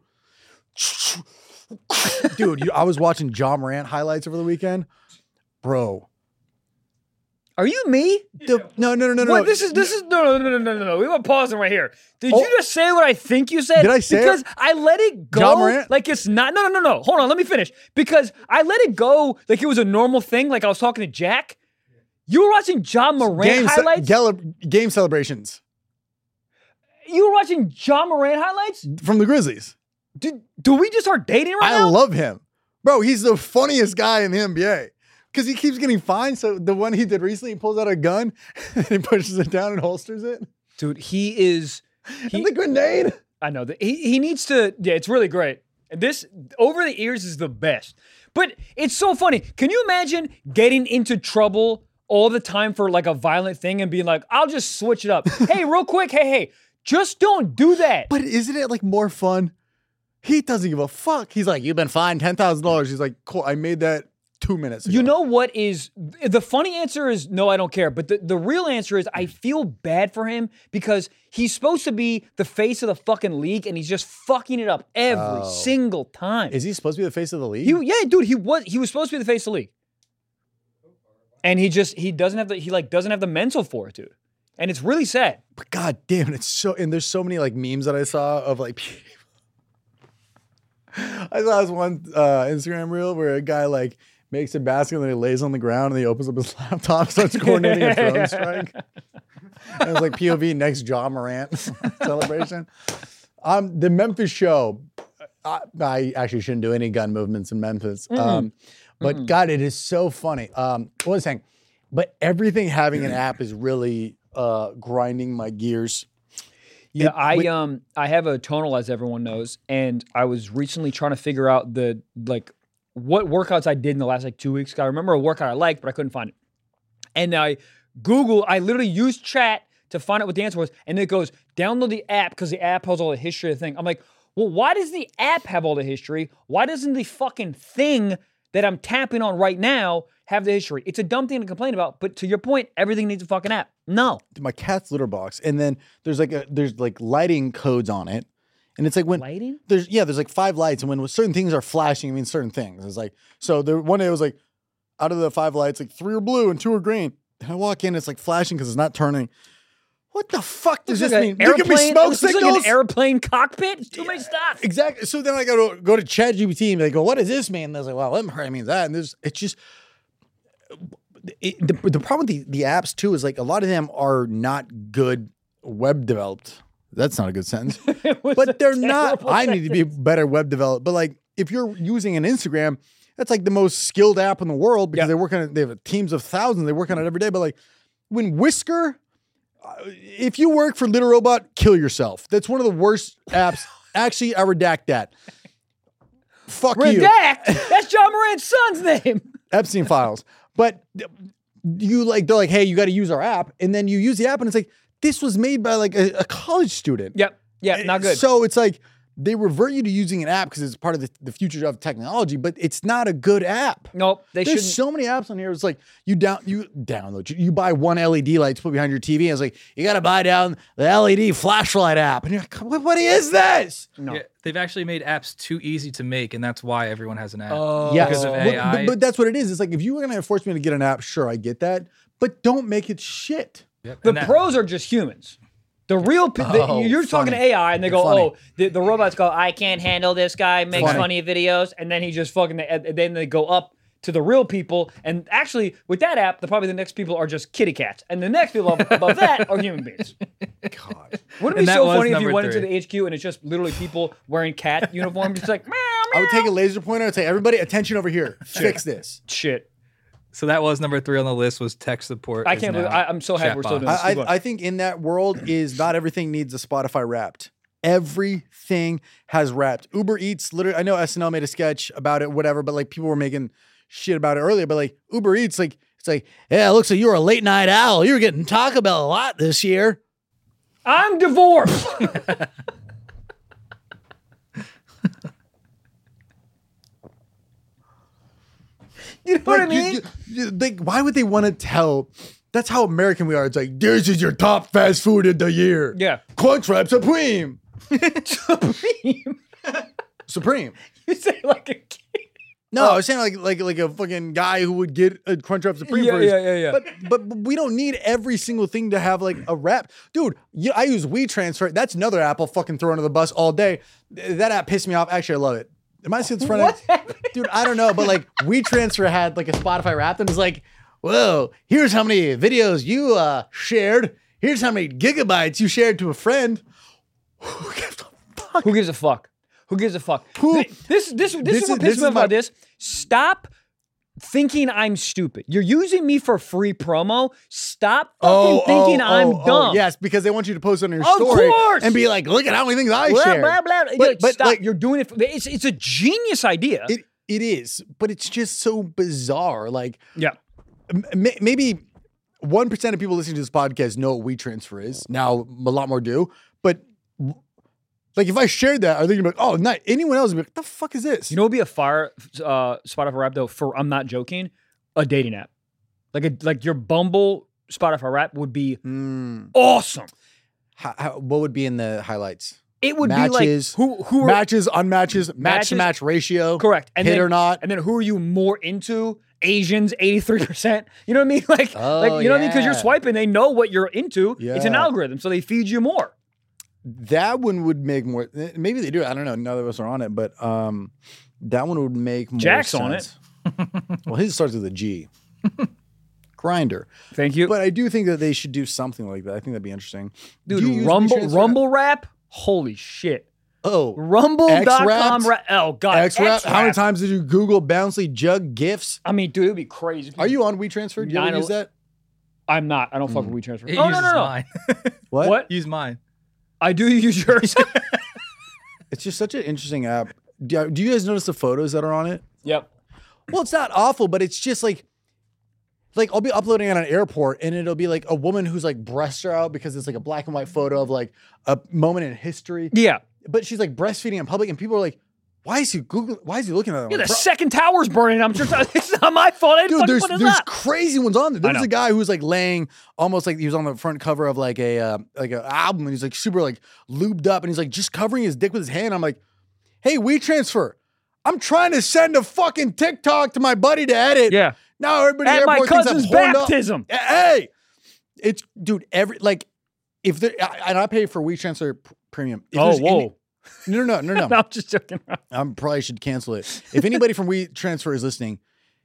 Dude, I was watching John Morant highlights over the weekend. Bro. Are you me? No. What, this is no. We were pausing right here. Did Oh. you just say what I think you said? Did I say it? Because I let it go John Morant? like it's not. No. Hold on, let me finish. Because I let it go like it was a normal thing. Like I was talking to Jack. You were watching John Morant highlights. Game celebrations You were watching John Morant highlights. from the Grizzlies. Do we just start dating right I now? love him. Bro, he's the funniest guy in the NBA. Because he keeps getting fined. So the one he did recently, he pulls out a gun and he pushes it down and holsters it. Dude, he is. And the grenade. I know that he needs to. Yeah, it's really great. This over the ears is the best. But it's so funny. Can you imagine getting into trouble all the time for like a violent thing and being like, I'll just switch it up. Hey, real quick. Hey, just don't do that. But isn't it like more fun? He doesn't give a fuck. He's like, you've been fined $10,000. He's like, cool, I made that 2 minutes ago. You know what is the funny answer is no, I don't care. But the real answer is I feel bad for him because he's supposed to be the face of the fucking league and he's just fucking it up every single time. Is he supposed to be the face of the league? Yeah, dude, he was supposed to be the face of the league. And he doesn't have the mental for it, dude. And it's really sad. But god damn it, it's so, and there's so many like memes that I saw of like I saw this one Instagram reel where a guy like makes a basket and then he lays on the ground and he opens up his laptop, starts coordinating a drone strike. And it's like POV next John Morant celebration. The Memphis show, I actually shouldn't do any gun movements in Memphis. But God, it is so funny. What was I saying? But everything having an app is really grinding my gears. Yeah, I have a tonal, as everyone knows, and I was recently trying to figure out what workouts I did in the last 2 weeks. I remember a workout I liked, but I couldn't find it. And I literally used chat to find out what the answer was, and it goes, download the app because the app has all the history of the thing. I'm like, well, why does the app have all the history? Why doesn't the fucking thing that I'm tapping on right now have the history? It's a dumb thing to complain about, but to your point, everything needs a fucking app. No. My cat's litter box, and then there's like lighting codes on it, and it's like when Lighting? there's like 5 lights, and when certain things are flashing, it means certain things. It's like so. One day it was like out of the 5 lights, like 3 are blue and 2 are green. And I walk in, it's like flashing because it's not turning. What the fuck does this mean? There could be smoke It's like signals. an airplane cockpit. It's too many stuff. Exactly. So then I go to ChatGPT and they go, "What does this mean?" And I was like, "Well, let me hear it means that." And it's just the problem with the apps too is like a lot of them are not good web developed. That's not a good sentence, but they're not. I need to be better web developed. But like if you're using an Instagram, that's like the most skilled app in the world because they work on it. They have teams of thousands. They work on it every day. But like when Whisker. If you work for Little Robot, kill yourself. That's one of the worst apps. Actually, I redact that. Fuck you. Redact? That's John Morant's son's name. Epstein files. But they're like, hey, you got to use our app. And then you use the app and it's like, this was made by like a college student. Yep. Yeah, not good. So it's like, they revert you to using an app because it's part of the future of technology, but it's not a good app. Nope, they shouldn't. There's so many apps on here. It's like you download, you buy one LED light to put behind your TV. And it's like, you got to buy down the LED flashlight app. And you're like, what is this? No. Yeah, they've actually made apps too easy to make, and that's why everyone has an app. Yes. Because of But- AI. But that's what it is. It's like, if you were going to force me to get an app, sure, I get that. But don't make it shit. Yep, The and that- pros are just humans. The real, you're talking to AI, and they go, Funny. "Oh, the robots go, I can't handle this guy, makes funny videos," and then he just fucking. And then they go up to the real people, and actually, with that app, probably the next people are just kitty cats, and the next people above that are human beings. God. Wouldn't it be so funny if you went into the HQ and it's just literally people wearing cat uniforms, just like meow, meow. I would take a laser pointer and say, everybody, attention over here. Fix this. Shit. So that was number 3 on the list was tech support. I can't believe I'm so happy we're still doing this. I think in that world is not everything needs a Spotify Wrapped. Everything has Wrapped. Uber Eats, literally, I know SNL made a sketch about it, whatever, but like people were making shit about it earlier. But like Uber Eats, like it's like, yeah, it looks like you're a late night owl. You were getting Taco Bell a lot this year. I'm divorced. You know what I mean? Like, why would they want to tell? That's how American we are. It's like, this is your top fast food of the year. Yeah. Crunchwrap Supreme. Supreme. Supreme. You say like a kid. No, I was saying like a fucking guy who would get a Crunchwrap Supreme. Yeah. But we don't need every single thing to have like a wrap. Dude, I use WeTransfer. That's another app I'll fucking throw under the bus all day. That app pissed me off. Actually, I love it. Am I schizophrenic? Dude, I don't know. But like WeTransfer had like a Spotify wrap and it's like, whoa, here's how many videos you shared. Here's how many gigabytes you shared to a friend. Who gives a fuck? Who gives a fuck? Who gives a fuck? Who- This is what pisses me off about this. Stop thinking I'm stupid. You're using me for free promo. Stop fucking thinking I'm dumb. Yes, because they want you to post on your Of story course! and be like, look at how many things I Blah, shared. blah, blah. But Stop. like, You're doing it. It's a genius idea. it is, but it's just so bizarre. Like, Yeah. maybe 1% of people listening to this podcast know what WeTransfer is. Now, a lot more do. But like, if I shared that, are they gonna be like, oh, not anyone else would be like, what the fuck is this? You know, what would be a fire Spotify rap though. I'm not joking. A dating app, like your Bumble Spotify rap would be awesome. What would be in the highlights? It would Matches, be like who are matches, unmatches, match to match ratio. correct, and hit then, or not. and then who are you more into? Asians, 83%. You know what I mean? Like you know what I mean? Because you're yeah. swiping, they know what you're into. It's an Yeah. algorithm, so they feed you more. That one would make more. Maybe they do. I don't know. None of us are on it, but that one would make more Jack's sense. on it. Well, his starts with a G. Grinder. Thank you, But I do think that they should do something like that. I think that'd be interesting. dude. Do you use Rumble, WeTransfer? Rumble rap. Holy shit. Oh, Rumble.com. X-Wrapped? Oh god. X-Wrap. How many X-Wrap. times did you Google Bouncy Jug gifts? I mean, dude, it would be crazy. Are you on WeTransfer? Do you ever 9/11 use that? I'm not. I don't fuck with WeTransfer. It Oh uses no. mine. What? Use mine. I do use yours. It's just such an interesting app. Do you guys notice the photos that are on it? Yep. Well, it's not awful, but it's just like I'll be uploading at an airport and it'll be like a woman who's like breasts are out because it's like a black and white photo of like a moment in history. Yeah. But she's like breastfeeding in public and people are like, why is he looking at that? Yeah, one? the second tower's burning. I'm sure it's not my fault. I didn't Dude, fucking put there's this up. crazy ones on there. There's know. a guy who's like laying almost like he was on the front cover of like a album and he's like super like lubed up and he's like just covering his dick with his hand. I'm like, hey, WeTransfer. I'm trying to send a fucking TikTok to my buddy to edit. Yeah. Now everybody at At the my airport thinks I'm cousin's horned up. baptism. Hey, it's dude. If there and I pay for WeTransfer premium. If Oh, there's whoa. any- no. No, I'm just joking. I probably should cancel it. If anybody from WeTransfer is listening,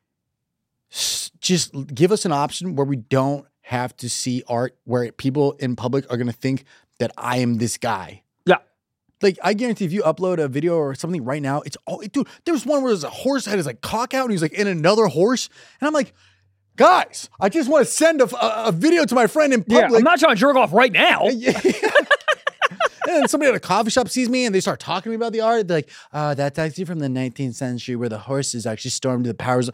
just give us an option where we don't have to see art, where people in public are going to think that I am this guy. Yeah. Like, I guarantee if you upload a video or something right now, it's all, dude, there was one where there's a horse that had his like cock out and he's like in another horse. And I'm like, guys, I just want to send a video to my friend in Yeah, public. I'm not trying to jerk off right now. And somebody at a coffee shop sees me and they start talking to me about the art. They're like, that's actually from the 19th century where the horses actually stormed the powers.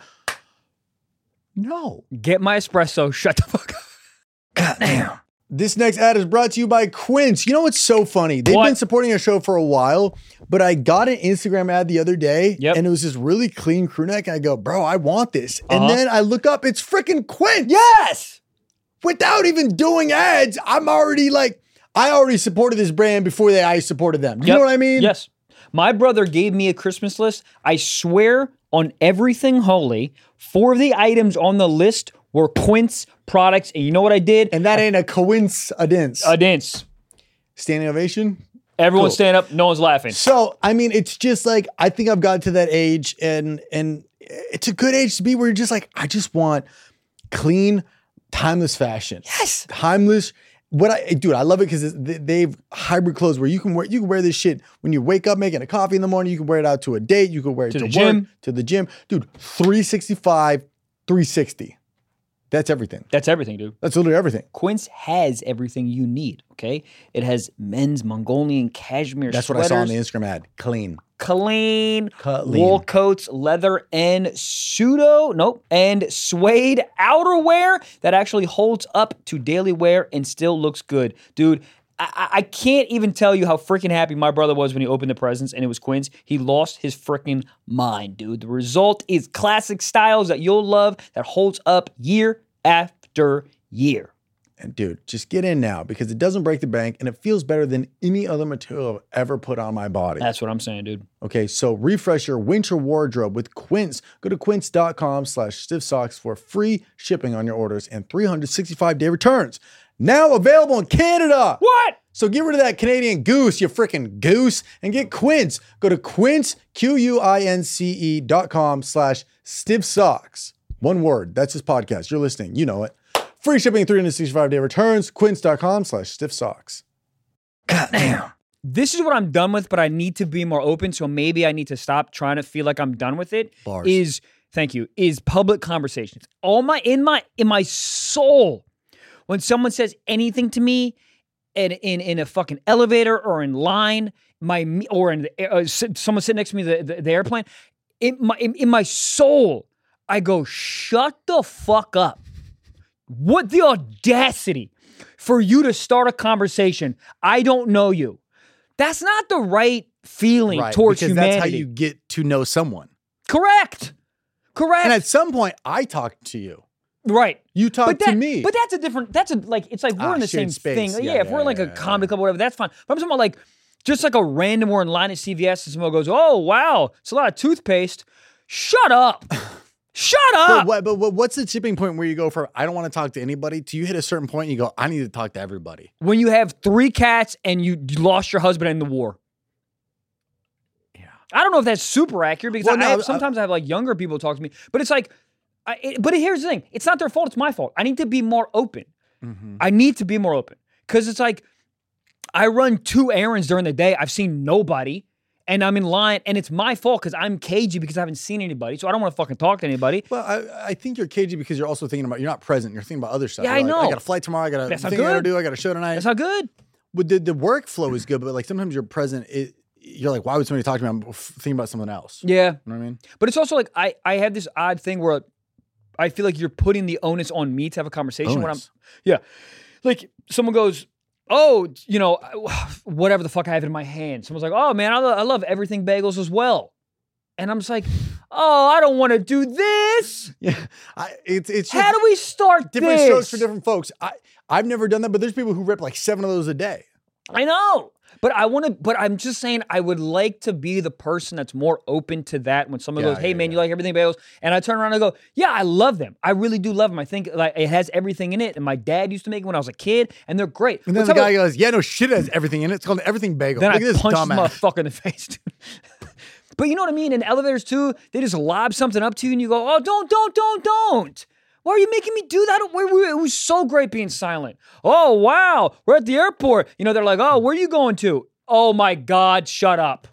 No. Get my espresso. Shut the fuck up. Goddamn. This next ad is brought to you by Quince. You know what's so funny? They've What? been supporting our show for a while, but I got an Instagram ad the other day Yep. and it was this really clean crew neck. And I go, bro, I want this. And then I look up, it's freaking Quince. Yes. Without even doing ads, I'm already like, I already supported this brand before I supported them. You know what I mean? Yes. My brother gave me a Christmas list. I swear on everything holy, 4 of the items on the list were Quince products. And you know what I did? And that ain't a coincidence. A dance. Standing ovation. Everyone Cool. stand up. No one's laughing. So, I mean, it's just like, I think I've gotten to that age and it's a good age to be where you're just like, I just want clean, timeless fashion. Yes. Timeless. I love it because they've hybrid clothes where you can wear this shit when you wake up making a coffee in the morning. You can wear it out to a date. You can wear it to the work, gym. to the gym. Dude, 365, 360. That's everything. That's everything, dude. That's literally everything. Quince has everything you need, okay? It has men's Mongolian cashmere That's sweaters. what I saw on the Instagram ad. Clean. Clean wool coats, leather, and and suede outerwear that actually holds up to daily wear and still looks good. Dude, I can't even tell you how freaking happy my brother was when he opened the presents and it was Quince. He lost his freaking mind, dude. The result is classic styles that you'll love that holds up year after year. And dude, just get in now because it doesn't break the bank and it feels better than any other material I've ever put on my body. That's what I'm saying, dude. Okay, so refresh your winter wardrobe with Quince. Go to quince.com/stiffsocks for free shipping on your orders and 365-day returns. Now available in Canada. What? So get rid of that Canadian goose, you freaking goose, and get Quince. Go to Quince, QUINCE.com/stiffsocks. One word. That's his podcast. You're listening. You know it. Free shipping, 365-day returns. Quince.com/stiffsocks. God damn. This is what I'm done with, but I need to be more open. So maybe I need to stop trying to feel like I'm done with it. Bars. Thank you. Is public conversations. In my soul, when someone says anything to me in a fucking elevator or in line, someone sitting next to me the airplane, in my soul, I go, shut the fuck up. What the audacity for you to start a conversation. I don't know you. That's not the right feeling towards because humanity. that's how you get to know someone. Correct. And at some point, I talked to you. Right. You talked to me. But it's like we're in the same shared space. thing. Yeah, Yeah, if we're in like a comedy club or whatever, that's fine. But I'm talking about like just like a random we're in line at CVS and someone goes, oh, wow, it's a lot of toothpaste. Shut up. Shut up. But what's the tipping point where you go from, I don't want to talk to anybody, to you hit a certain point and you go, I need to talk to everybody? When you have 3 cats and you lost your husband in the war. Yeah. I don't know if that's super accurate because sometimes I have like younger people talk to me, but it's like, but here's the thing. It's not their fault. It's my fault. I need to be more open. Mm-hmm. I need to be more open because it's like I run 2 errands during the day. I've seen nobody. And I'm in line, and it's my fault because I'm cagey because I haven't seen anybody, so I don't want to fucking talk to anybody. Well, I think you're cagey because you're also thinking about, you're not present. You're thinking about other stuff. Yeah, You're I know. I got a flight tomorrow. I got a That's not thing I got to good. do. I got a show tonight. That's not good. But the workflow is good, but like sometimes you're present. You're like, why would somebody talk to me? I'm thinking about someone else. Yeah. You know what I mean? But it's also like I have this odd thing where I feel like you're putting the onus on me to have a conversation when I'm. Yeah. Like someone goes, oh, you know, whatever the fuck I have in my hand. Someone's like, oh man, I love everything bagels as well. And I'm just like, oh, I don't want to do this. Yeah. It's just How do we start different this? strokes for different folks. I've never done that, but there's people who rip like 7 of those a day. I know. But I'm just saying I would like to be the person that's more open to that when someone goes, hey man, you like everything bagels? And I turn around and go, yeah, I love them. I really do love them. I think like it has everything in it. And my dad used to make it when I was a kid and they're great. And then the guy goes, yeah, no shit, it has everything in it. It's called an everything bagel. Then Look I at this punched this dumbass. motherfucker in the face, dude. But you know what I mean? In elevators too, they just lob something up to you and you go, oh, don't. Why are you making me do that? It was so great being silent. Oh, wow. We're at the airport. You know, they're like, oh, where are you going to? Oh my God, shut up.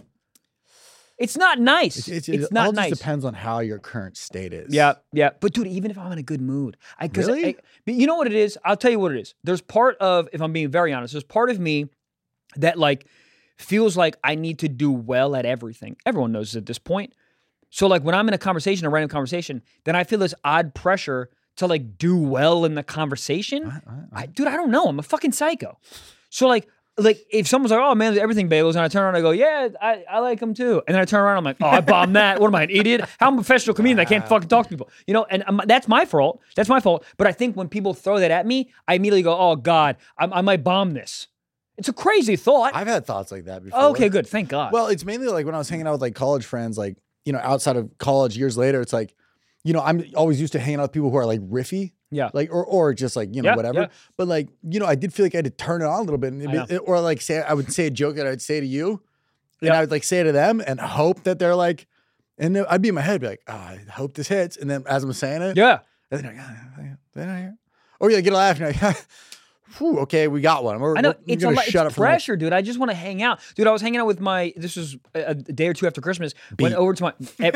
It's not nice. It's not all nice. just depends on how your current state is. Yeah. But dude, even if I'm in a good mood, Really? but you know what it is? I'll tell you what it is. There's part of, if I'm being very honest, there's part of me that like feels like I need to do well at everything. Everyone knows this at this point. So like when I'm in a random conversation, then I feel this odd pressure to like do well in the conversation. Dude, I don't know. I'm a fucking psycho. So like if someone's like, oh man, everything bagels, and I turn around and I go, yeah, I like them too. And then I turn around, I'm like, oh, I bombed that. What am I, an idiot? How am I a professional comedian? I can't fucking talk to people. You know, and that's my fault. That's my fault. But I think when people throw that at me, I immediately go, oh God, I might bomb this. It's a crazy thought. I've had thoughts like that before. Okay, good. Thank God. Well, it's mainly like when I was hanging out with like college friends, like, you know, outside of college years later, it's like, you know, I'm always used to hanging out with people who are like riffy. Yeah. Like, or just like, Yeah, whatever. yeah. But like, I did feel like I had to turn it on a little bit. And I know. or like I would say a joke that I would say to you. And Yeah. I would like say it to them and hope that they're like, and then I'd be in my head, be like, I hope this hits. And then as I'm saying it, Yeah. and then they're not here. Or you get a laugh and you're like, whew, okay, we got one. I know We're it's gonna a lot. shut It's up for the next- pressure, dude. I just want to hang out, dude. I was hanging out with this was a day or two after Christmas. Went over to my,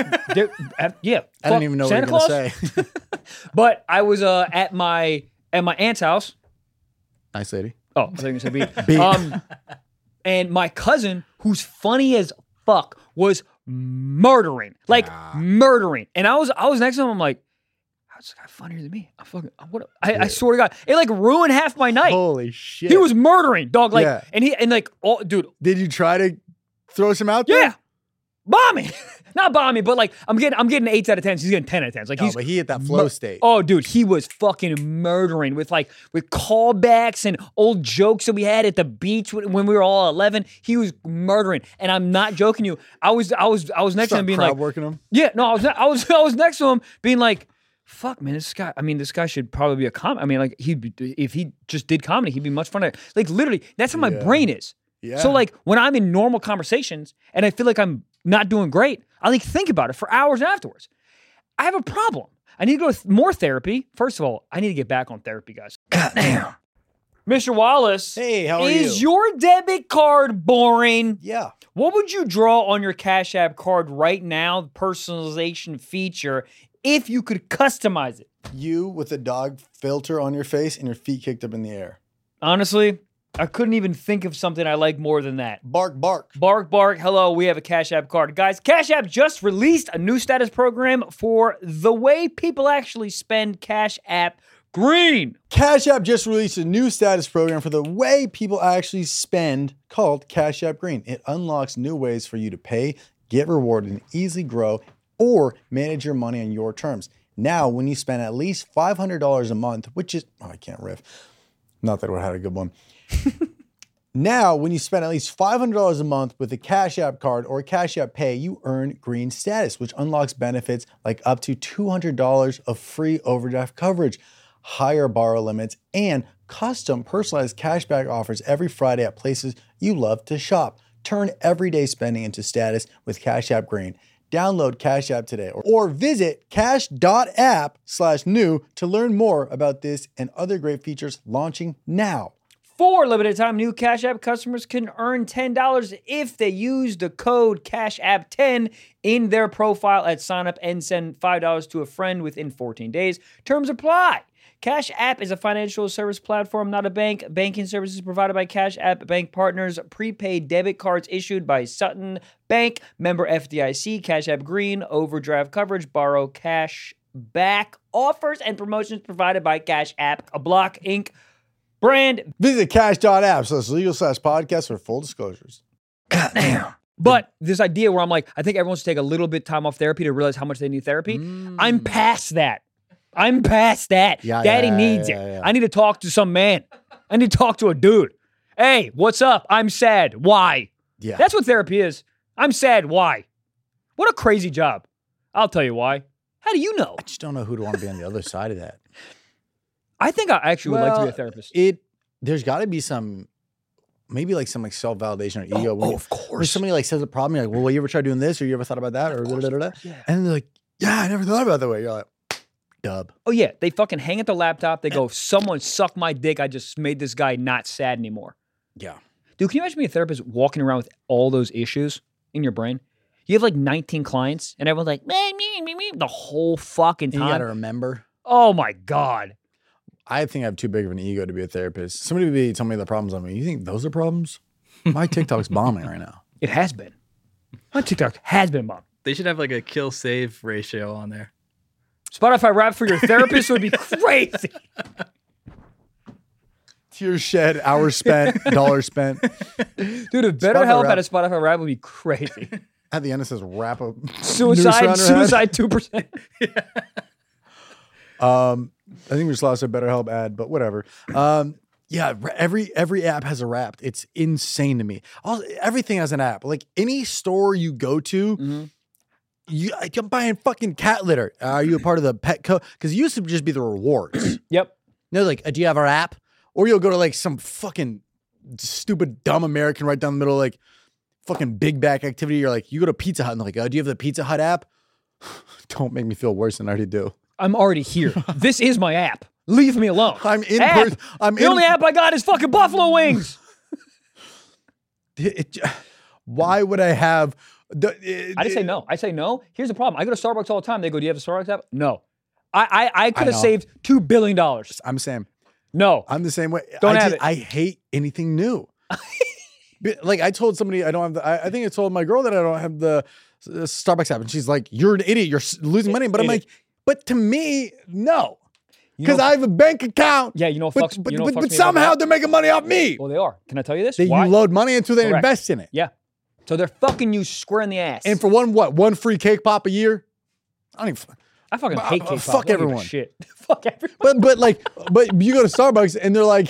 yeah. I didn't even know Santa what you Claus. were going to say. But I was at my aunt's house. Nice lady. Oh, I thought you were gonna say Beat. and my cousin, who's funny as fuck, was murdering, murdering. And I was next to him. I'm like, how's this guy funnier than me? I swear to God, it like ruined half my night. Holy shit. He was murdering, dog. Like, Yeah. and like, oh, dude, Did you try to throw some out there? yeah, bombing, not bombing, but like, I'm getting 8s out of 10s. He's getting 10 out of 10s. Like, Oh, he's but he hit that flow state. Oh, dude, he was fucking murdering with callbacks and old jokes that we had at the beach when we were all 11. He was murdering, and I'm not joking you. I was next to him being crowd like, working him. yeah, no, I was next to him being like, fuck, man, this guy should probably be a comic. I mean, like, if he just did comedy, he'd be much funnier. Like, literally, that's how my brain is. Yeah. So like when I'm in normal conversations and I feel like I'm not doing great, I like think about it for hours afterwards. I have a problem. I need to go to more therapy. First of all, I need to get back on therapy, guys. Goddamn. Mr. Wallace. Hey, how are Is you? your debit card boring? Yeah. What would you draw on your Cash App card right now, the personalization feature, if you could customize it? You with a dog filter on your face and your feet kicked up in the air. Honestly, I couldn't even think of something I like more than that. Bark, bark. Bark, bark. Hello, we have a Cash App card. Guys, Cash App just released a new status program for the way people actually spend. Cash App Green. Cash App just released a new status program for the way people actually spend called Cash App Green. It unlocks new ways for you to pay, get rewarded, and easily grow or manage your money on your terms. Now, when you spend at least $500 a month, which is, I can't riff. Not that I had a good one. Now, when you spend at least $500 a month with a Cash App card or Cash App Pay, you earn green status, which unlocks benefits like up to $200 of free overdraft coverage, higher borrow limits, and custom personalized cashback offers every Friday at places you love to shop. Turn everyday spending into status with Cash App Green. Download Cash App today or visit cash.app/new to learn more about this and other great features launching now. For limited time, new Cash App customers can earn $10 if they use the code CashApp10 in their profile at sign up and send $5 to a friend within 14 days. Terms apply. Cash App is a financial service platform, not a bank. Banking services provided by Cash App bank partners. Prepaid debit cards issued by Sutton Bank. Member FDIC. Cash App Green. Overdraft coverage. Borrow cash back. Offers and promotions provided by Cash App. A Block Inc. brand. Visit cash.app/legal/podcast for full disclosures. But this idea where I'm like, I think everyone should take a little bit time off therapy to realize how much they need therapy. I'm past that. Yeah, Daddy yeah, needs yeah, it. yeah. I need to talk to some man. I need to talk to a dude. Hey, what's up? I'm sad. Why? Yeah. That's what therapy is. I'm sad. Why? What a crazy job. I'll tell you why. How do you know? I just don't know who to want to be on the other side of that. I think I actually would like to be a therapist. There's got to be some, maybe like some like self-validation or ego. When of course. When somebody like says a problem, you're like, well, you ever tried doing this or you ever thought about that or da-da-da-da? Yeah. And they're like, yeah, I never thought about it that way. You're like, dub. Oh, yeah. They fucking hang at the laptop. They go, someone suck my dick. I just made this guy not sad anymore. Yeah. Dude, can you imagine being a therapist walking around with all those issues in your brain? You have like 19 clients and everyone's like, meh, the whole fucking And you time. got to remember. Oh my God. I think I have too big of an ego to be a therapist. Somebody would be telling me the problems on me. You think those are problems? My TikTok's bombing right now. It has been. My TikTok has been bombed. They should have like a kill save ratio on there. Spotify rap for your therapist would be crazy. Tears shed, hours spent, dollars spent. Dude, if BetterHelp had a Spotify rap, would be crazy. At the end, it says wrap up. Suicide 2%. I think we just lost a BetterHelp ad, but whatever. Yeah, every app has a rap. It's insane to me. Everything has an app. Like any store you go to, I'm buying fucking cat litter. Are you a part of the Petco? Because it used to just be the rewards. Yep. They're like, do you have our app? Or you'll go to like some fucking stupid, dumb American right down the middle, like fucking big back activity. You're like, you go to Pizza Hut and they're like, oh, do you have the Pizza Hut app? Don't make me feel worse than I already do. I'm already here. This is my app. Leave me alone. I'm in App. person. The only app I got is fucking Buffalo Wings. Why would I have? I just say no. I say no. Here's the problem. I go to Starbucks all the time. They go, do you have a Starbucks app? No. I could have know. saved $2 billion. I'm Sam. No. I'm the same way. Don't have it. I hate anything new. Like I told somebody I don't have I think I told my girl that I don't have the Starbucks app, and she's like, "You're an idiot. You're losing money." But I'm like, but to me, no, because I have a bank account. Yeah, you know, but you know what fucks me somehow about they're making money off me. Well, they are. Can I tell you this? You load money into, they Correct. invest in it. Yeah. So they're fucking you square in the ass. And for one free cake pop a year? I don't even. I fucking hate cake pop. Fuck I don't give a everyone. Shit. Fuck everyone. But you go to Starbucks and they're like,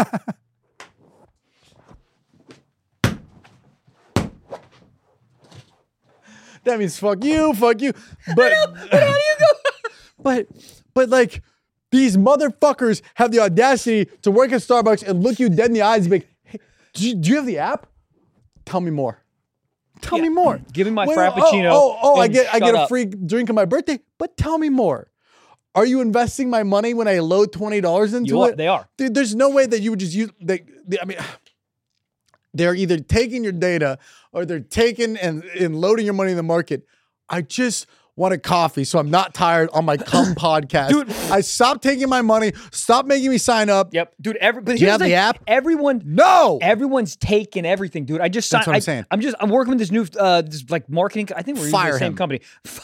that means fuck you. But How do you go? but like these motherfuckers have the audacity to work at Starbucks and look you dead in the eyes and be like, hey, do you have the app? Tell me more. Tell me more. Give me my Wait, Frappuccino. I and get shut a up. free drink on my birthday, but tell me more. Are you investing my money when I load $20 into You are. it? They are. Dude, there's no way that you would just use. I mean, they're either taking your data or they're taking and loading your money in the market. I just want a coffee, so I'm not tired on my cum podcast. Dude. I stopped taking my money. Stop making me sign up. Yep, dude. But Do you here's have the thing. app? Everyone's taking everything, dude. I just signed. That's what I'm saying. I'm working with this new, this like marketing. I think we're using Fire the same him. company.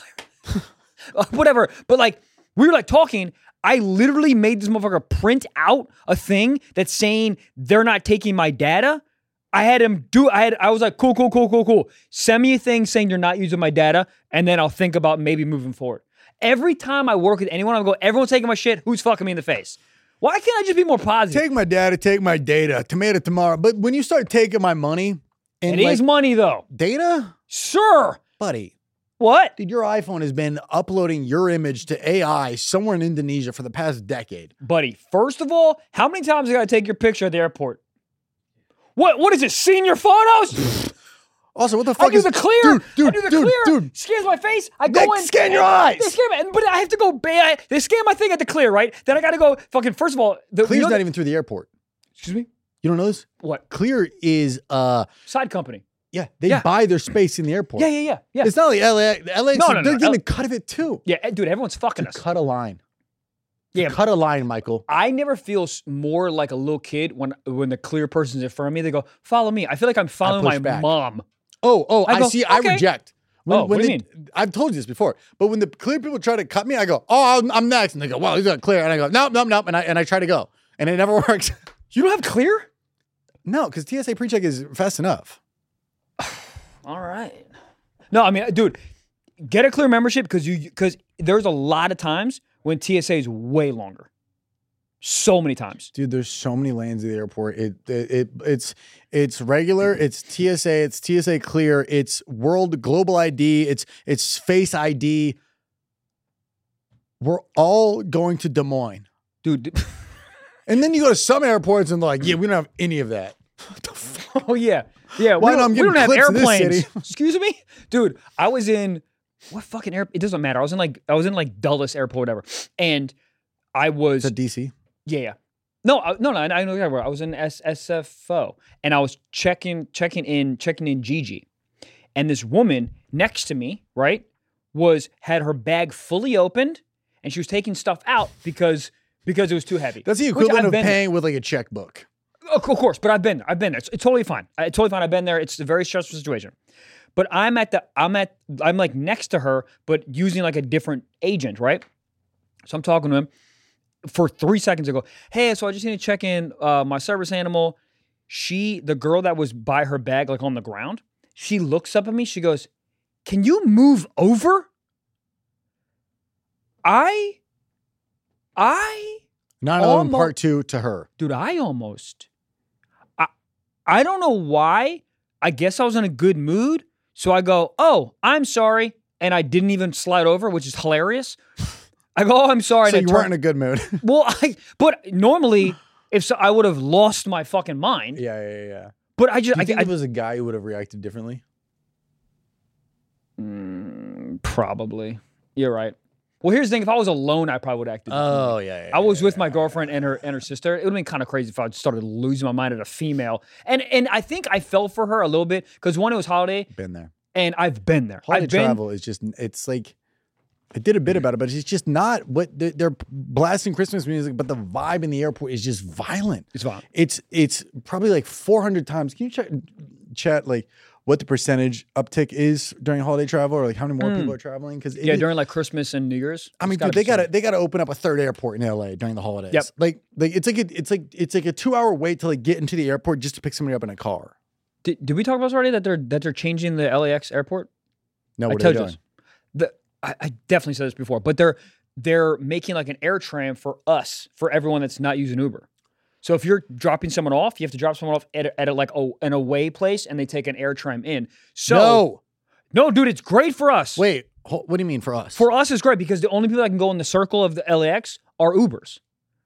Whatever. But like we were like talking. I literally made this motherfucker print out a thing that's saying they're not taking my data. I had him do. I was like, cool. Send me a thing saying you're not using my data, and then I'll think about maybe moving forward. Every time I work with anyone, I go, everyone's taking my shit. Who's fucking me in the face? Why can't I just be more positive? Take my data, take my data. Tomato tomorrow. But when you start taking my money and It is money though, data, sure. buddy. What? Dude, your iPhone has been uploading your image to AI somewhere in Indonesia for the past decade. Buddy, first of all, how many times I gotta take your picture at the airport? What is it? Senior photos? Also, what the fuck I do is the clear. Dude, I do the clear. dude. Scans my face. I They go in. scan your eyes. They scan my, but I have to go. They scan my thing at the clear, right? Then I gotta go. Fucking. First of all, Clear's not even through the airport. Excuse me. You don't know this? What? Clear is Side company. they buy their space in the airport. Yeah. It's not like LA. No. They're getting a cut of it too. Yeah, dude. Everyone's fucking us. Cut a line. Yeah. Cut a line, Michael. I never feel more like a little kid when the clear person's in front of me. They go, "Follow me." I feel like I'm following push my back. mom. I go, see. I okay. reject. What do you mean? I've told you this before, but when the clear people try to cut me, I go, "Oh, I'm next," and they go, "Well, he's not clear," and I go, "No," and I try to go, and it never works. You don't have clear? No, because TSA PreCheck is fast enough. All right. No, I mean, dude, get a clear membership because there's a lot of times when TSA is way longer. So many times. Dude, there's so many lanes at the airport. It's regular, it's TSA clear, it's world global ID, it's face ID. We're all going to Des Moines. Dude. And then you go to some airports and they're like, yeah, we don't have any of that. What the fuck? Oh, yeah. Yeah. Why not? I'm we don't getting have clips in this airplanes. city. Excuse me? Dude, I was in what fucking airport? It doesn't matter. I was in like Dulles Airport, whatever. And I was Is that DC? Yeah. No, I know where I was in SFO, and I was checking in Gigi, and this woman next to me, right, had her bag fully opened, and she was taking stuff out because it was too heavy. That's the Which equivalent I've of been paying with like a checkbook. there. Of course, but I've been there. It's totally fine. I've been there. It's a very stressful situation. But I'm like next to her, but using like a different agent, right? So I'm talking to him. For 3 seconds ago, hey, so I just need to check in my service animal. The girl that was by her bag, like on the ground, she looks up at me. She goes, "Can you move over?" I 9/11 part 2 to her. dude, I don't know why. I guess I was in a good mood. So I go, "Oh, I'm sorry." and I didn't even slide over, which is hilarious. I go, oh, I'm sorry. So and you weren't in a good mood. Well, but normally, if so, I would have lost my fucking mind. Yeah. But I just, Do you think I if it was a guy who would have reacted differently? probably. You're right. Well, here's the thing. If I was alone, I probably would have acted differently. Oh, yeah. I was with my girlfriend and her sister. It would have been kind of crazy if I started losing my mind at a female. And I think I fell for her a little bit because one, it was holiday, Been there. and I've been there. Holiday I've been, travel is just, it's like, I did a bit about it, but it's just not what they're blasting Christmas music, but the vibe in the airport is just violent. It's violent. It's probably like 400 times. Can you chat like what the percentage uptick is during holiday travel, or like how many more people are traveling? Because during like Christmas and New Year's. I mean, dude, they gotta open up a third airport in LA during the holidays. Yep. Like it's like a 2-hour wait to like get into the airport just to pick somebody up in a car. Did we talk about this already that they're changing the LAX airport? No, I what are they told you doing? this. I definitely said this before, but they're making like an air tram for us, for everyone that's not using Uber. So if you're dropping someone off, you have to drop someone off at an away place, and they take an air tram in. So no, dude, it's great for us. Wait, what do you mean for us? For us, it's great because the only people that can go in the circle of the LAX are Ubers.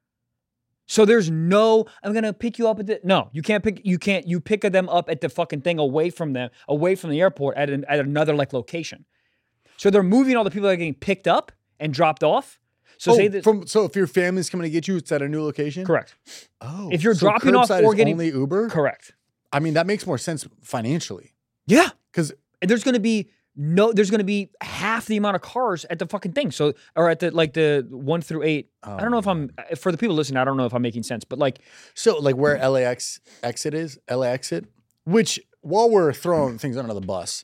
So there's no, I'm gonna pick you up at the, no, you pick them up at the fucking thing away from the airport at another like location. So they're moving all the people that are getting picked up and dropped off. So so if your family's coming to get you, it's at a new location? Correct. Oh. If you're so dropping off curbside or is getting only Uber? Correct. I mean, that makes more sense financially. Yeah. Because There's gonna be half the amount of cars at the fucking thing. So, or at the 1 through 8. I don't know if I'm, for the people listening, I don't know if I'm making sense, but like, so like where LAX exit is, LA exit, which while we're throwing things under the bus,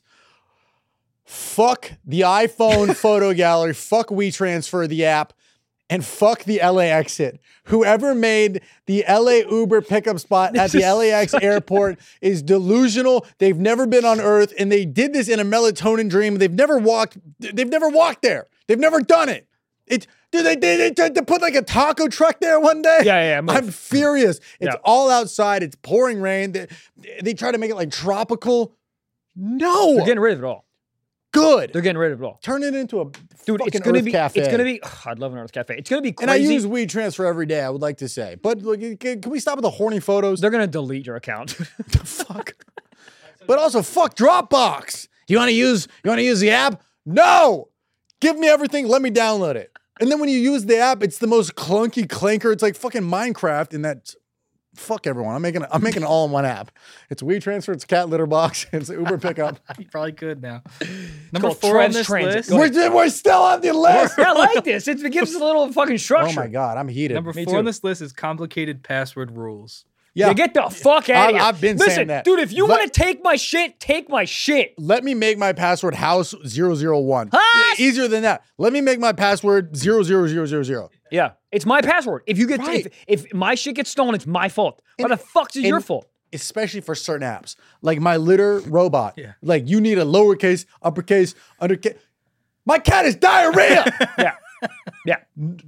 fuck the iPhone photo gallery, fuck WeTransfer, the app, and fuck the LA exit. Whoever made the LA Uber pickup spot at the LAX airport is delusional. They've never been on Earth, and they did this in a melatonin dream. They've never walked there. They've never done it. They tried to put like a taco truck there one day. Yeah. I'm furious. It's Yeah. all outside. It's pouring rain. They try to make it like tropical. No. they're getting rid of it all. Good. They're getting rid of it all. Turn it into a Dude, fucking it's gonna Earth be, cafe. it's gonna be, I'd love an Earth Cafe. It's gonna be And I crazy. use WeTransfer every day, I would like to say. But look, can we stop with the horny photos? They're gonna delete your account. Fuck. But also, fuck Dropbox. You want to use the app? No. Give me everything. Let me download it. And then when you use the app, it's the most clunky clanker. It's like fucking Minecraft. And that's fuck everyone. I'm making an all-in-one app. It's WeTransfer. It's cat litter box. It's Uber pickup. You probably could now. Number Called 4 on Trev's this Transit. list. Go ahead. We're still on the list. I like this. It gives us a little fucking Oh structure. my god, I'm heated. Number Me 4 too. on this list is complicated password rules. Yeah. Get the fuck out of here. I've been Listen, saying that. dude, if you want to take my shit, take my shit. Let me make my password house001. House! Easier than that. Let me make my password 00000. Yeah, it's my password. If you get Right. if my shit gets stolen, it's my fault. Why the fuck is it your fault? Especially for certain apps, like my litter robot. Yeah. Like you need a lowercase, uppercase, undercase. My cat has diarrhea. Yeah.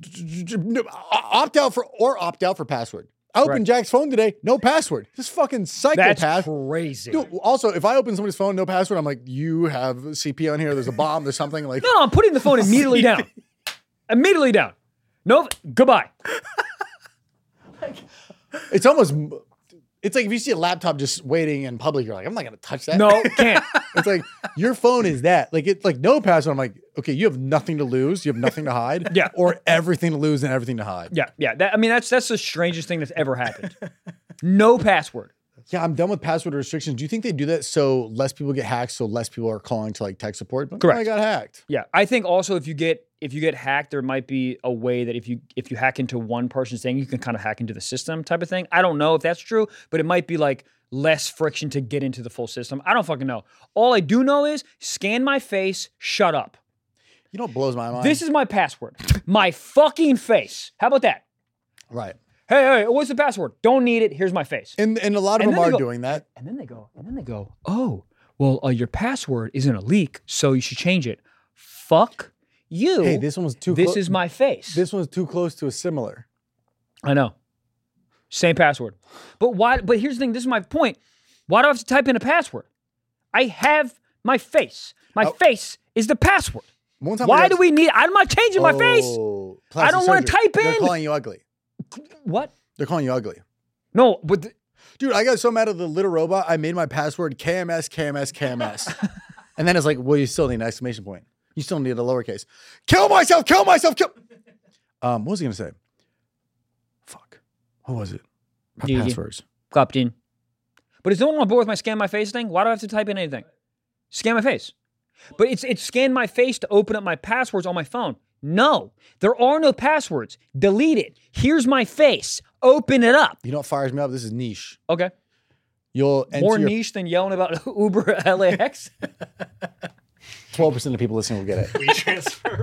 opt out for password. I opened Right. Jack's phone today, no password. This fucking That's psychopath. crazy. Dude, also, if I open somebody's phone, no password, I'm like, you have CP on here. There's a bomb. There's something like. No, I'm putting the phone immediately down. Immediately down. No, goodbye. It's almost. It's like if you see a laptop just waiting in public, you're like, I'm not gonna touch that. No, can't. It's like your phone is that. Like it's like no password. I'm like, okay, you have nothing to lose. You have nothing to hide. Yeah. Or everything to lose and everything to hide. Yeah. That's the strangest thing that's ever happened. No password. Yeah, I'm done with password restrictions. Do you think they do that so less people get hacked, so less people are calling to like tech support? But Correct. I got hacked. Yeah, I think also if you get hacked, there might be a way that if you hack into one person's thing, you can kind of hack into the system type of thing. I don't know if that's true, but it might be like less friction to get into the full system. I don't fucking know. All I do know is scan my face, shut up. You know what blows my mind? This is my password. My fucking face. How about that? right. Hey, what's the password? Don't need it. Here's my face. And a lot of And them then are they go- doing that. And then they go, oh, well, your password isn't a leak, so you should change it. Fuck you. Hey, this one's too This is my face. This one's too close to a similar. I know. Same password. But why? But here's the thing. This is my point. Why do I have to type in a password? I have my face. My face is the password. One time Why do we need? I'm not changing my face. Plastic I don't wanna surgery. type They're in. calling you ugly. What? They're calling you ugly. No, but Dude, I got so mad at the little robot, I made my password KMS, KMS, KMS. And then it's like, well, you still need an exclamation point. You still need a lowercase. Kill myself, kill myself, kill. What was he going to say? Fuck. What was it? My GG. passwords. Captain. But is no one on board with my scan my face thing? Why do I have to type in anything? Scan my face. But it's scanned my face to open up my passwords on my phone. No, there are no passwords. Delete it. Here's my face. Open it up. You know what fires me up? This is niche. Okay. You'll enter More your niche than yelling about Uber LAX. 12% of people listening will get it. We transfer.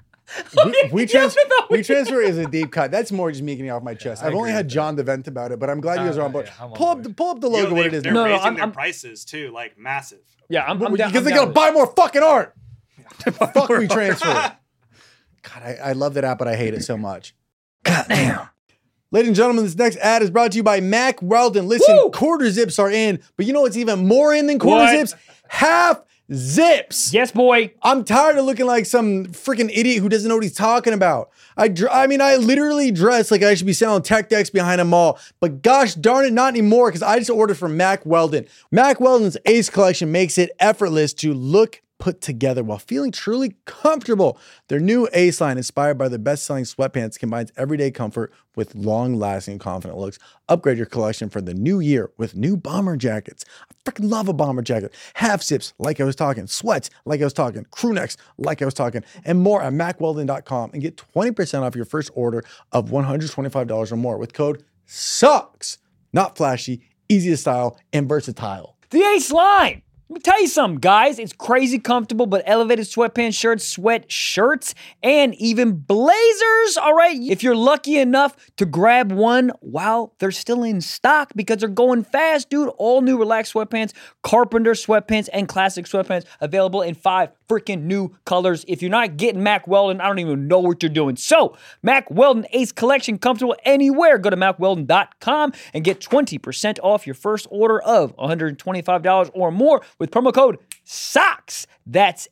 We transfer is a deep cut. That's more just me getting off my chest. I've only had John the vent about it, but I'm glad you guys are on board. yeah, I'm on pull board. up the logo. What it is. They're No, raising I'm- their I'm- prices too, like massive. Yeah, I'm down. Because I'm they down gotta with buy more fucking art. Fuck we transfer. God, I love that app, but I hate it so much. Goddamn. Ladies and gentlemen, this next ad is brought to you by Mack Weldon. Listen, Woo! quarter zips are in, but you know what's even more in than quarter What? zips? Half zips. Yes, boy. I'm tired of looking like some freaking idiot who doesn't know what he's talking about. I literally dress like I should be selling tech decks behind a mall, but gosh darn it, not anymore because I just ordered from Mack Weldon. Mack Weldon's Ace collection makes it effortless to look put together while feeling truly comfortable. Their new Ace line, inspired by their best-selling sweatpants, combines everyday comfort with long-lasting, confident looks. Upgrade your collection for the new year with new bomber jackets. I freaking love a bomber jacket. Half zips, like I was talking. Sweats, like I was talking. Crew necks, like I was talking. And more at MackWeldon.com and get 20% off your first order of $125 or more with code SUCKS. Not flashy, easy to style, and versatile. The Ace line. Let me tell you something, guys. It's crazy comfortable, but elevated sweatpants, shirts, sweat shirts, and even blazers. All right. If you're lucky enough to grab one while they're still in stock because they're going fast, dude. All new relaxed sweatpants, carpenter sweatpants, and classic sweatpants available in 5 freaking new colors. If you're not getting Mack Weldon, I don't even know what you're doing. So, Mack Weldon Ace Collection, comfortable anywhere. Go to MackWeldon.com and get 20% off your first order of $125 or more with promo code SOCKS. That's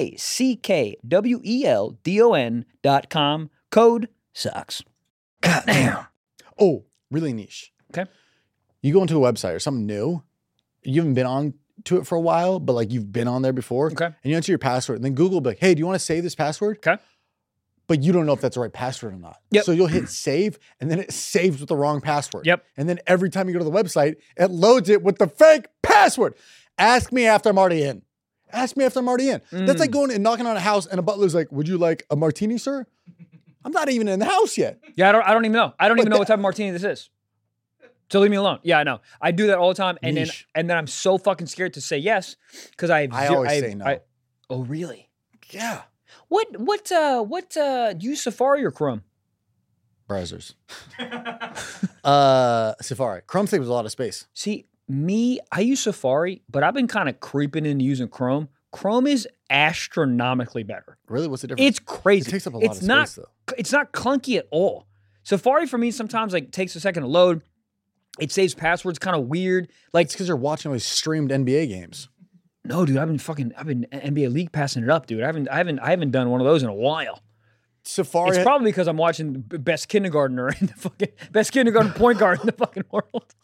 MackWeldon.com. Code SOCKS. Goddamn. Oh, really niche. Okay. You go into a website or something new, you haven't been on to it for a while, but like you've been on there before. Okay. And you enter your password, and then Google will be like, hey, do you want to save this password? Okay. But you don't know if that's the right password or not. Yep. So you'll hit save, and then it saves with the wrong password. Yep. And then every time you go to the website, it loads it with the fake password. Ask me after I'm already in. Ask me after I'm already in. That's like going and knocking on a house, and a butler's like, would you like a martini, sir? I'm not even in the house yet. Yeah, I don't even know. I don't even know what type of martini this is. So leave me alone. Yeah, I know. I do that all the time, and Niche. then I'm so fucking scared to say yes because I always say no. Oh, really? Yeah. What do you use Safari or Chrome? Browsers. Safari. Chrome saves a lot of space. See, me, I use Safari, but I've been kind of creeping into using Chrome. Chrome is astronomically better. Really? What's the difference? It's crazy. It takes up a lot of space, though. It's not clunky at all. Safari for me sometimes like takes a second to load. It saves passwords kind of weird. Like It's because you're watching all these streamed NBA games. no, dude, I've been NBA League passing it up, dude. I haven't done one of those in a while. Safari. It's probably because I'm watching the best kindergartner in the fucking best kindergarten point guard in the fucking world.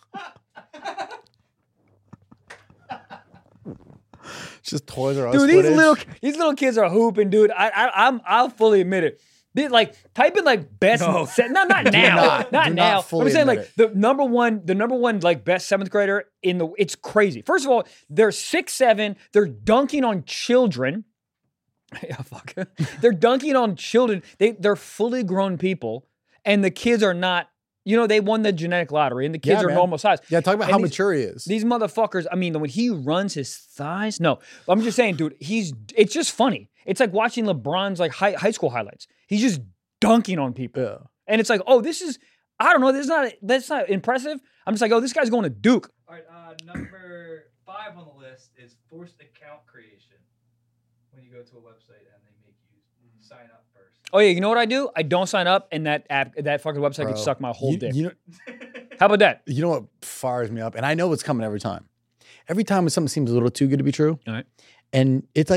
It's just Toys R Us Dude, footage. these little kids are hooping, dude. I'll fully admit it. They, like type in like best not now. not. Not Do now. not fully I'm saying like admit the number one like best 7th grader in the it's crazy. First of all, they're 6'7", they're dunking on children. Yeah, fuck. They're dunking on children. They're fully grown people, and the kids are not, they won the genetic lottery, and the kids Yeah, are man. normal size. Yeah, talk about And how these- mature he is. These motherfuckers, I mean, when he runs his thighs, no. I'm just saying, dude, it's just funny. It's like watching LeBron's like high school highlights. He's just dunking on people. Yeah. And it's like, oh, I don't know, that's not impressive. I'm just like, oh, this guy's going to Duke. All right, number 5 on the list is forced account creation. When you go to a website and they make you sign up first. Oh yeah, you know what I do? I don't sign up, and that fucking website could Bro, suck my whole dick. You know, How about that? you know what fires me up? And I know what's coming every time. Every time when something seems a little too good to be true. All right. And it's like,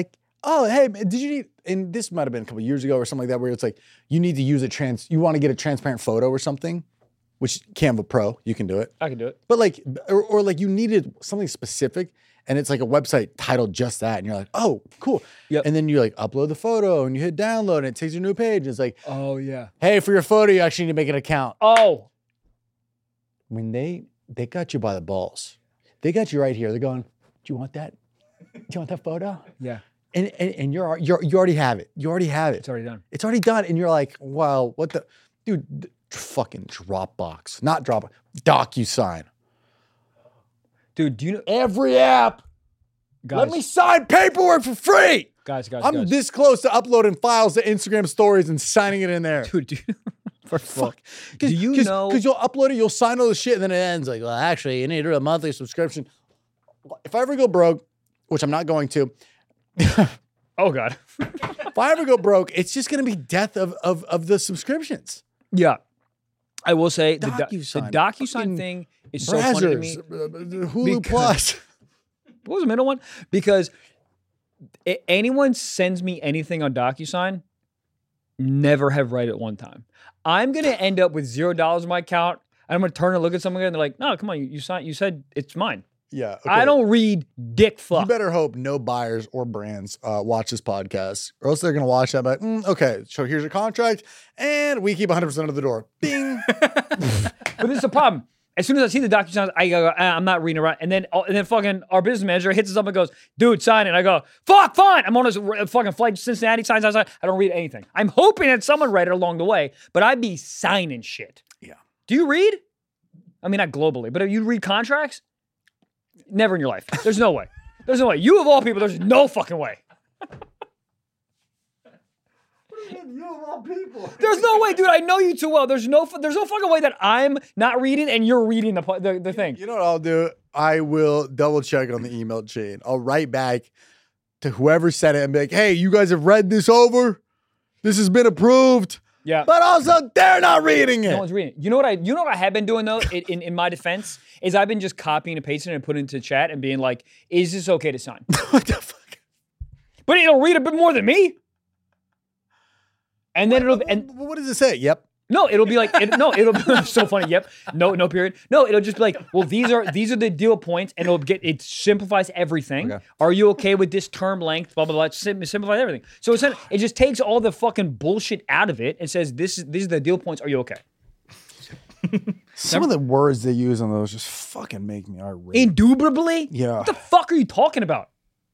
oh, hey, man, did you need, and this might have been a couple years ago or something like that, where it's like, you need to use you want to get a transparent photo or something, which Canva Pro, you can do it. I can do it. But like, or like you needed something specific and it's like a website titled just that. And you're like, oh, cool. Yep. And then you like upload the photo and you hit download and it takes you to a new page. It's like, Oh yeah. hey, for your photo, you actually need to make an account. Oh. When they got you by the balls, they got you right here. They're going, do you want that? Do you want that photo? Yeah. And you already have it. You already have it. It's already done. It's already done. And you're like, wow, what the, dude, fucking Dropbox, not Dropbox, DocuSign. Dude, do you know Every app. guys? Let me sign paperwork for free. guys. I'm this close to uploading files to Instagram stories and signing it in there. Dude, first of all, Cause, do you know? Because you'll upload it, you'll sign all the shit, and then it ends like, well, actually, you need to do a monthly subscription. If I ever go broke, which I'm not going to, Oh God. if I ever go broke, it's just going to be death of the subscriptions. Yeah. I will say the DocuSign. DocuSign Fucking thing is so funny to me. Hulu Because- Plus. What was the middle one? Because anyone sends me anything on DocuSign, never have read it one time. I'm gonna end up with $0 in my account, and I'm gonna turn and look at someone and they're like, "No, come on, you signed. You said it's mine." Yeah. okay. I don't read dick fuck. You better hope no buyers or brands watch this podcast, or else they're going to watch that. But okay, so here's your contract, and we keep 100% of the door. Bing. But this is the problem. As soon as I see the DocuSign, I go, I'm not reading around. And then fucking our business manager hits us up and goes, dude, sign it. I go, fuck, fine. I'm on a fucking flight to Cincinnati, sign. I don't read anything. I'm hoping that someone read it along the way, but I'd be signing shit. Yeah. Do you read? I mean, not globally, but if you read contracts, never in your life. There's no way. There's no way. You of all people, there's no fucking way. There's no way, dude. I know you too well. There's no fucking way that I'm not reading and you're reading the thing. You know what I'll do? I will double check on the email chain. I'll write back to whoever sent it and be like, hey, you guys have read this over? This has been approved. Yeah. But also, they're not reading it. No one's reading it. You know what I have been doing though, in my defense, is I've been just copying and pasting it and putting it into chat and being like, is this okay to sign? What the fuck? But it'll read a bit more than me. And then What does it say? Yep. it'll be like, it'll be so funny. Yep. No period. No, it'll just be like, well, these are the deal points, and it simplifies everything. Okay. Are you okay with this term length? Blah, blah, blah. Simplifies everything. So it just takes all the fucking bullshit out of it and says, these are the deal points. Are you okay? Some of the words they use on those just fucking make me irate. Indubitably? Yeah. What the fuck are you talking about?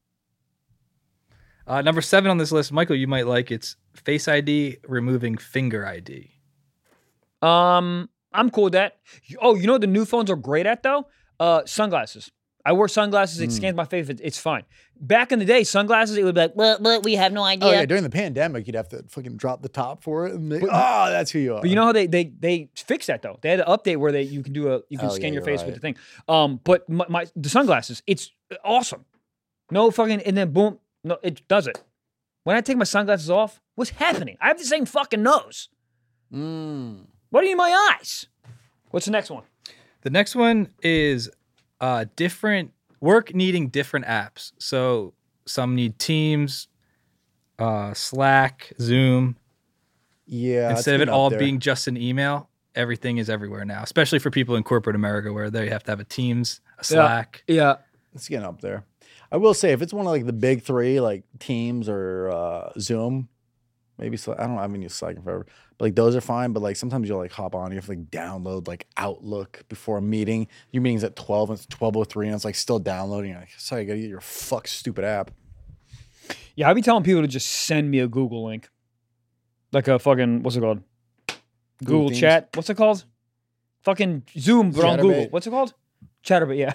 Number 7 on this list, Michael, you might like. It's Face ID removing Finger ID. I'm cool with that. Oh, you know what the new phones are great at though? Sunglasses. I wear sunglasses. It scans my face. It's fine. Back in the day, sunglasses, it would be like, well, we have no idea. Oh yeah, during the pandemic, you'd have to fucking drop the top for it, and that's who you are. But you know how they fixed that though? They had an update where you can scan your face with the thing. But the sunglasses, it's awesome. No fucking, and then boom, no, it does it. When I take my sunglasses off, what's happening? I have the same fucking nose. What are you in my eyes? What's the next one? The next one is different work needing different apps. So some need Teams, Slack, Zoom. Yeah. Instead of it all being just an email, everything is everywhere now, especially for people in corporate America where they have to have a Teams, a Slack. Yeah. It's getting up there. I will say, if it's one of like the big three, like Teams or Zoom, maybe Slack. I haven't used Slack in forever, but like those are fine. But like sometimes you'll like hop on, you have to like download like Outlook before a meeting. Your meeting's at 12 and it's 12:03 and it's like still downloading. You're like, sorry, I gotta get your stupid app. Yeah, I be telling people to just send me a Google link. Like a fucking, what's it called? Google Themes. Chat. What's it called? Fucking Zoom, but on Chatterbait. Google. What's it called? Chatterbait, yeah.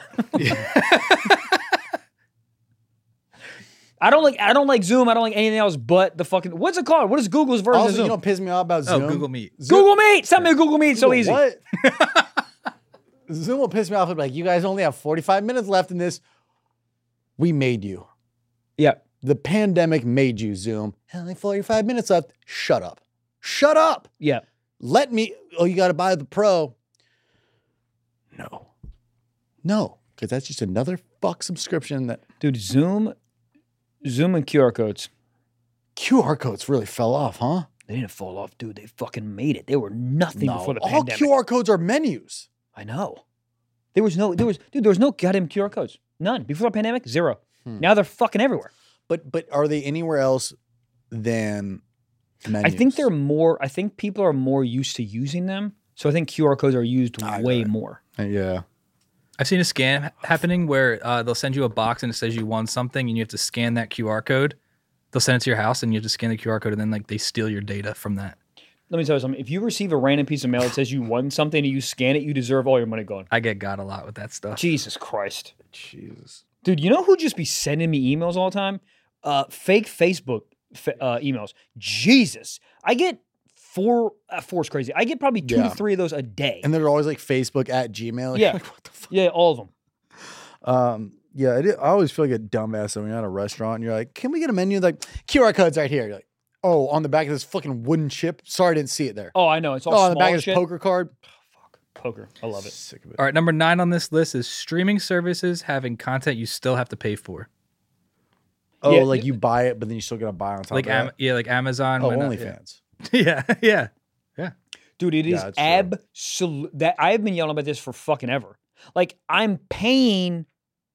I don't like Zoom. I don't like anything else but the fucking, what's it called? What is Google's version of Also, Zoom? you know what pissed me off about Zoom? Oh, Google Meet. Google Meet. Send me a Google Meet. So easy. What? Zoom will piss me off. It'll be like, you guys only have 45 minutes left in this. We made you. Yeah. The pandemic made you, Zoom. Only 45 minutes left. Shut up. Shut up. Yeah. You got to buy the Pro. No, because that's just another subscription that. Dude, Zoom Zoom and QR codes. QR codes really fell off, huh? They didn't fall off, dude. They fucking made it. They were nothing before the all pandemic. QR codes are menus. I know. There was no goddamn QR codes. None. Before the pandemic, zero. Now they're fucking everywhere. But are they anywhere else than menus? I think people are more used to using them. So I think QR codes are used way more. Yeah. I've seen a scam happening where they'll send you a box and it says you won something and you have to scan that QR code. They'll send it to your house and you have to scan the QR code and then like they steal your data from that. Let me tell you something. If you receive a random piece of mail that says you won something and you scan it, you deserve all your money gone. I get got a lot with that stuff. Jesus Christ. Jesus. Dude, you know who just be sending me emails all the time? Fake Facebook emails. Jesus. I get four's crazy. I get probably 2 to 3 of those a day. And they're always like Facebook at Gmail. Yeah. Like, what the fuck? Yeah, all of them. Yeah, I always feel like a dumbass when you're at a restaurant and you're like, can we get a menu? Like, QR code's right here. You're like, oh, on the back of this fucking wooden chip? Sorry, I didn't see it there. Oh, I know. It's all on small the back and of this shit. poker card? Poker. I love it. Sick of it. All right, number 9 on this list is streaming services having content you still have to pay for. Oh, Yeah, like you buy it, but then you still got to buy on top Like of that? like Amazon. Oh, whatnot, OnlyFans. Yeah, yeah. Dude, it is Yeah, it's true. absolute. That I've been yelling about this for fucking ever. Like I'm paying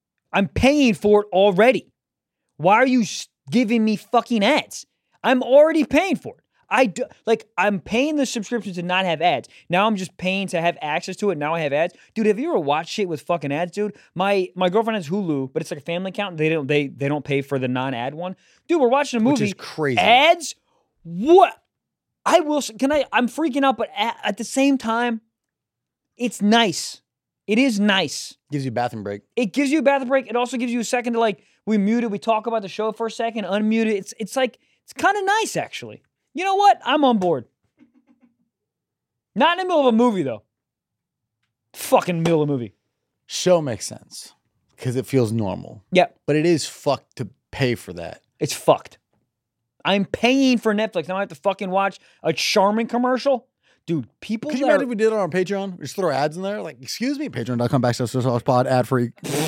for it already. Why are you giving me fucking ads? I'm already paying for it. I'm paying the subscription to not have ads. Now I'm just paying to have access to it. Now I have ads. Dude, have you ever watched shit with fucking ads, dude? My girlfriend has Hulu, but it's like a family account. They don't pay for the non-ad one. Dude, we're watching a movie. Which is crazy. Ads? What? I'm freaking out, but at the same time, it's nice. It is nice. Gives you a bathroom break. It gives you a bathroom break. It also gives you a second to like, we mute it, we talk about the show for a second, unmute it. It's kind of nice, actually. You know what? I'm on board. Not in the middle of a movie, though. Fucking middle of a movie. Show makes sense because it feels normal. Yep. But it is fucked to pay for that. It's fucked. I'm paying for Netflix. Now I have to fucking watch a Charmin commercial. Dude, people Could you imagine if we did it on Patreon? We just throw ads in there? Like, excuse me, patreon.com/pod ad free.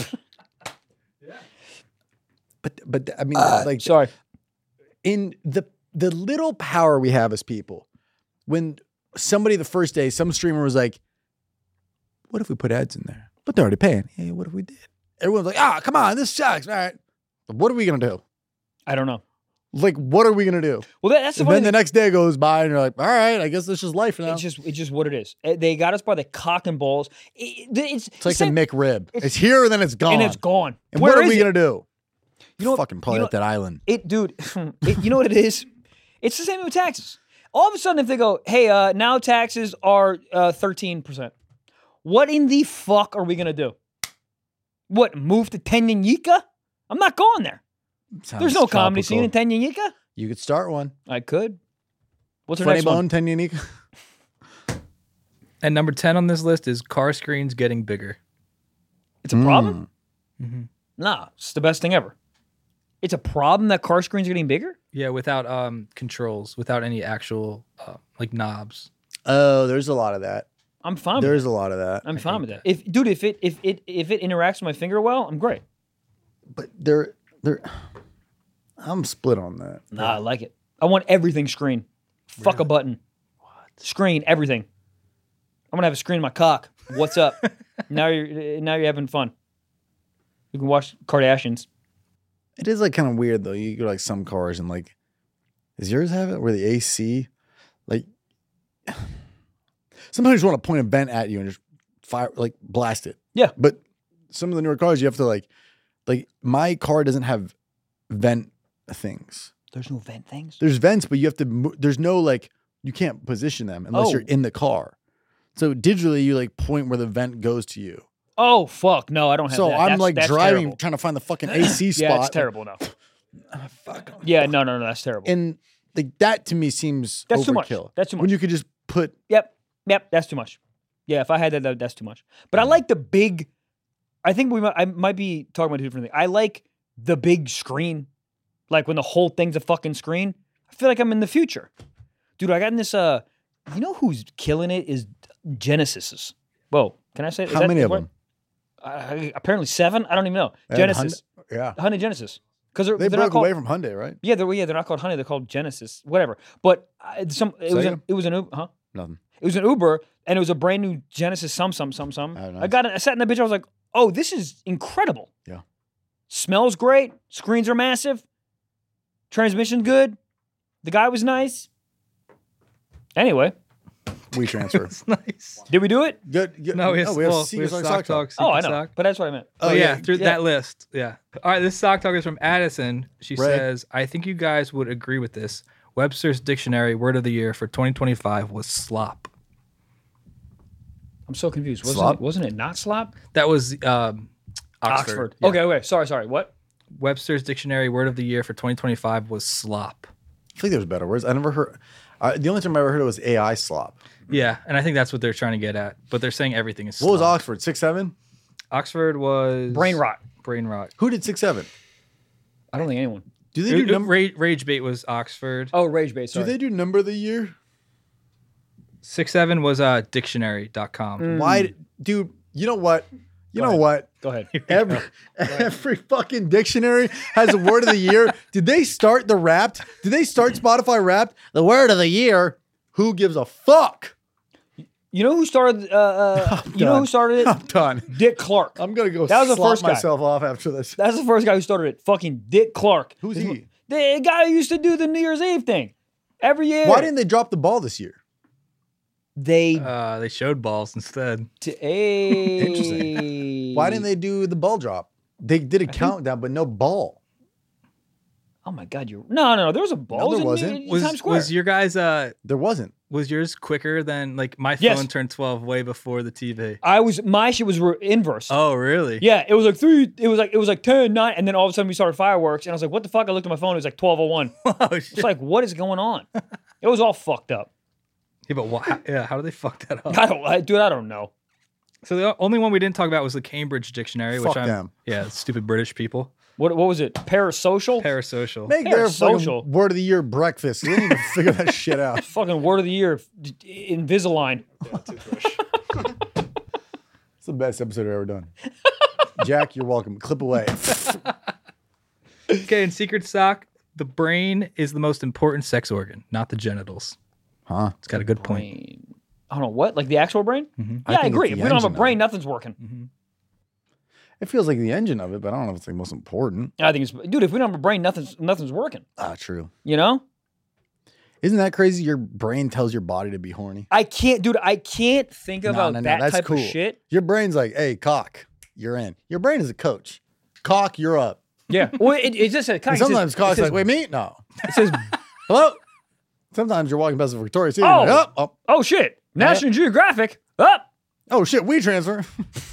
But I mean, like, sorry. in the little power we have as people, when somebody the first day, some streamer was like, what if we put ads in there? But they're already paying. Hey, what if we did? Everyone's like, come on, this sucks. All right. What are we going to do? I don't know. Like, what are we going to do? Well, that's the And funny then the thing. next day goes by and you're like, all right, I guess this is life now. It's just what it is. They got us by the cock and balls. It's It's like the McRib. It's here and then it's gone. and it's gone. And Where what are is we it? going to do? You know, Fucking play you know- up that island. Dude, you know what it is? It's the same with taxes. All of a sudden, if they go, hey, now taxes are 13%. What in the fuck are we going to do? What, move to Tanganyika? I'm not going there. There's no comedy scene in Tanganyika. You could start one. I could. What's our Funny next one? Bone, Tanganyika. And number 10 on this list is car screens getting bigger. It's a problem? Mm-hmm. Nah, it's the best thing ever. It's a problem that car screens are getting bigger? Yeah, without controls, without any actual like knobs. Oh, there's a lot of that. I'm fine with There's that. a lot of that. I'm fine with that. If it interacts with my finger well, I'm great. But they're I'm split on that. Nah, I like it. I want everything screen. Fuck a button. What? Screen, everything. I'm gonna have a screen in my cock. What's up? now you're having fun. You can watch Kardashians. It is like kind of weird though. You go like some cars and like, does yours have it where the AC, like, sometimes you want to point a vent at you and just fire, like blast it. Yeah. But some of the newer cars you have to like my car doesn't have vent things. There's no vent things. There's vents, but you have to. There's no like you can't position them unless you're in the car. So digitally, you like point where the vent goes to you. Oh fuck, no, I don't have So that. I'm like That's driving, terrible. trying to find the fucking AC spot. Yeah, it's terrible now. Fuck. Yeah, no, that's terrible. And like that to me seems That's overkill. too much. That's too When much. you could just put. Yep, that's too much. Yeah, if I had that, that's too much. But I like the big. I think I might be talking about two different things. I like the big screen, like when the whole thing's a fucking screen. I feel like I'm in the future, dude. I got in this. You know who's killing it is Genesis's. Whoa, can I say? How many of them? Apparently 7. I don't even know. Yeah, Genesis. Yeah. Honda Genesis. because They they're not broke called, away from Hyundai, right? Yeah, they're not called Hyundai. They're called Genesis, whatever. But it was an Uber, huh? Nothing. It was an Uber, and it was a brand new Genesis some. Oh, nice. I sat in the bitch. I was like, oh, this is incredible. Yeah. Smells great. Screens are massive. Transmission good. The guy was nice. Anyway, We transfer. Nice. did we do it? Good. No, we have, we have well, Secret we have Sock Sock Talk. Oh, I Secret know, Sock. but that's what I meant. Oh, yeah, through that list. Yeah. All right, this sock talk is from Addison. She Ray. says, I think you guys would agree with this. Webster's Dictionary word of the year for 2025 was slop. I'm so confused. Slop? Wasn't it not slop? That was Oxford. Yeah. Okay. Sorry. What? Webster's Dictionary word of the year for 2025 was slop. I think there's better words. I never heard. The only time I ever heard it was AI slop. Yeah, and I think that's what they're trying to get at. But they're saying everything is slop. What was Oxford? 6'7"? Oxford was... Brain rot. Brain rot. Who did 6'7"? I don't think anyone. Do they do number? Rage bait was Oxford. Oh, rage bait. Do Sorry. they do number of the year? 6'7" was dictionary.com. Why, dude? You know what? You know what? Go ahead. Every fucking dictionary has a word of the year. Did they start the Wrapped? Did they start Spotify Wrapped? The word of the year. Who gives a fuck? You know who started? You know who started it? I'm done. Dick Clark. I'm gonna go. That was the slop first guy. myself off after this. That's the first guy who started it. Fucking Dick Clark. Who's he? The guy who used to do the New Year's Eve thing every year. Why didn't they drop the ball this year? they? They showed balls instead. Interesting. Why didn't they do the ball drop? They did a countdown, but no ball. Oh my God! No. There was a ball. there in wasn't. Times Square. Was your guys There wasn't. was yours quicker than like my Yes. phone turned 12 way before the TV? My shit was inverse. Oh, really? Yeah, it was like 3. It was like 10, 9, and then all of a sudden we started fireworks, and I was like, "What the fuck?" I looked at my phone. It was like 12:01. Oh, shit. It's like, what is going on? It was all fucked up. Yeah, but how did they fuck that up? I don't know. So the only one we didn't talk about was the Cambridge Dictionary, Fuck which I'm them. yeah, stupid British people. What was it? Parasocial? Parasocial. Make their Parasocial. fucking word of the year breakfast. They need to figure that shit out. Fucking word of the year, Invisalign. It's the best episode I've ever done. Jack, you're welcome. Clip away. Okay, in Secret Sock, the brain is the most important sex organ, not the genitals. Huh? It's got a good point. Brain. I don't know what, like the actual brain. Mm-hmm. Yeah, I think it's agree. the If we don't have a engine of brain, it. nothing's working. It feels like the engine of it, but I don't know if it's the most important. I think it's, dude. If we don't have a brain, nothing's working. Ah, true. You know? Isn't that crazy? Your brain tells your body to be horny. I can't think about No, that that's type cool. of shit. Your brain's like, hey, cock, you're in. Your brain is a coach. Cock, you're up. Yeah. Well, it just says. And sometimes cock's like, wait, me? No. It says, Hello? Sometimes you're walking past the Victoria's Secret. Oh. and you're like, oh, "Oh shit, National Geographic up." oh, shit, we transfer.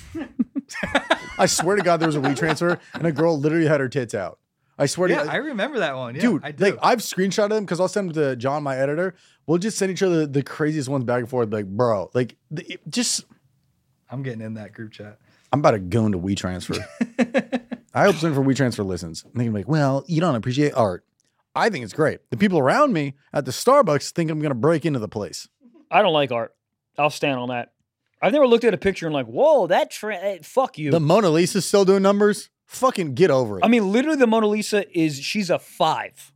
I swear to God, there was a we transfer, and a girl literally had her tits out. I swear to Yeah, God. I remember that one. Yeah, Dude, I do. like I've screenshotted them because I'll send them to John, my editor. We'll just send each other the craziest ones back and forth. Like, bro, like just I'm getting in that group chat. I'm about to go into WeTransfer. I hope someone from WeTransfer listens. And they're gonna be like, well, you don't appreciate art. I think it's great. The people around me at the Starbucks think I'm gonna break into the place. I don't like art. I'll stand on that. I've never looked at a picture and like, whoa, fuck you. The Mona Lisa's still doing numbers. Fucking get over it. I mean, literally, the Mona Lisa she's a 5.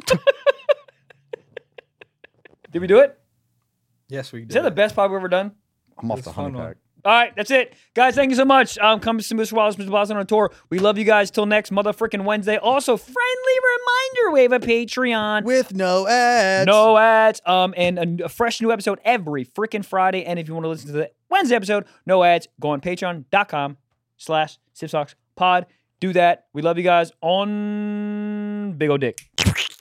Did we do it? Yes, we did. Is that the best pod we've ever done? I'm off It the was a fun honey one. pack. All right, that's it. Guys, thank you so much. Come to Mr. Wallace, Mr. Boston on tour. We love you guys. Till next motherfucking Wednesday. Also, friendly reminder, we have a Patreon. With no ads. No ads. And a fresh new episode every freaking Friday. And if you want to listen to the Wednesday episode, no ads, go on patreon.com/SipSocksPod. Do that. We love you guys on Big O Dick.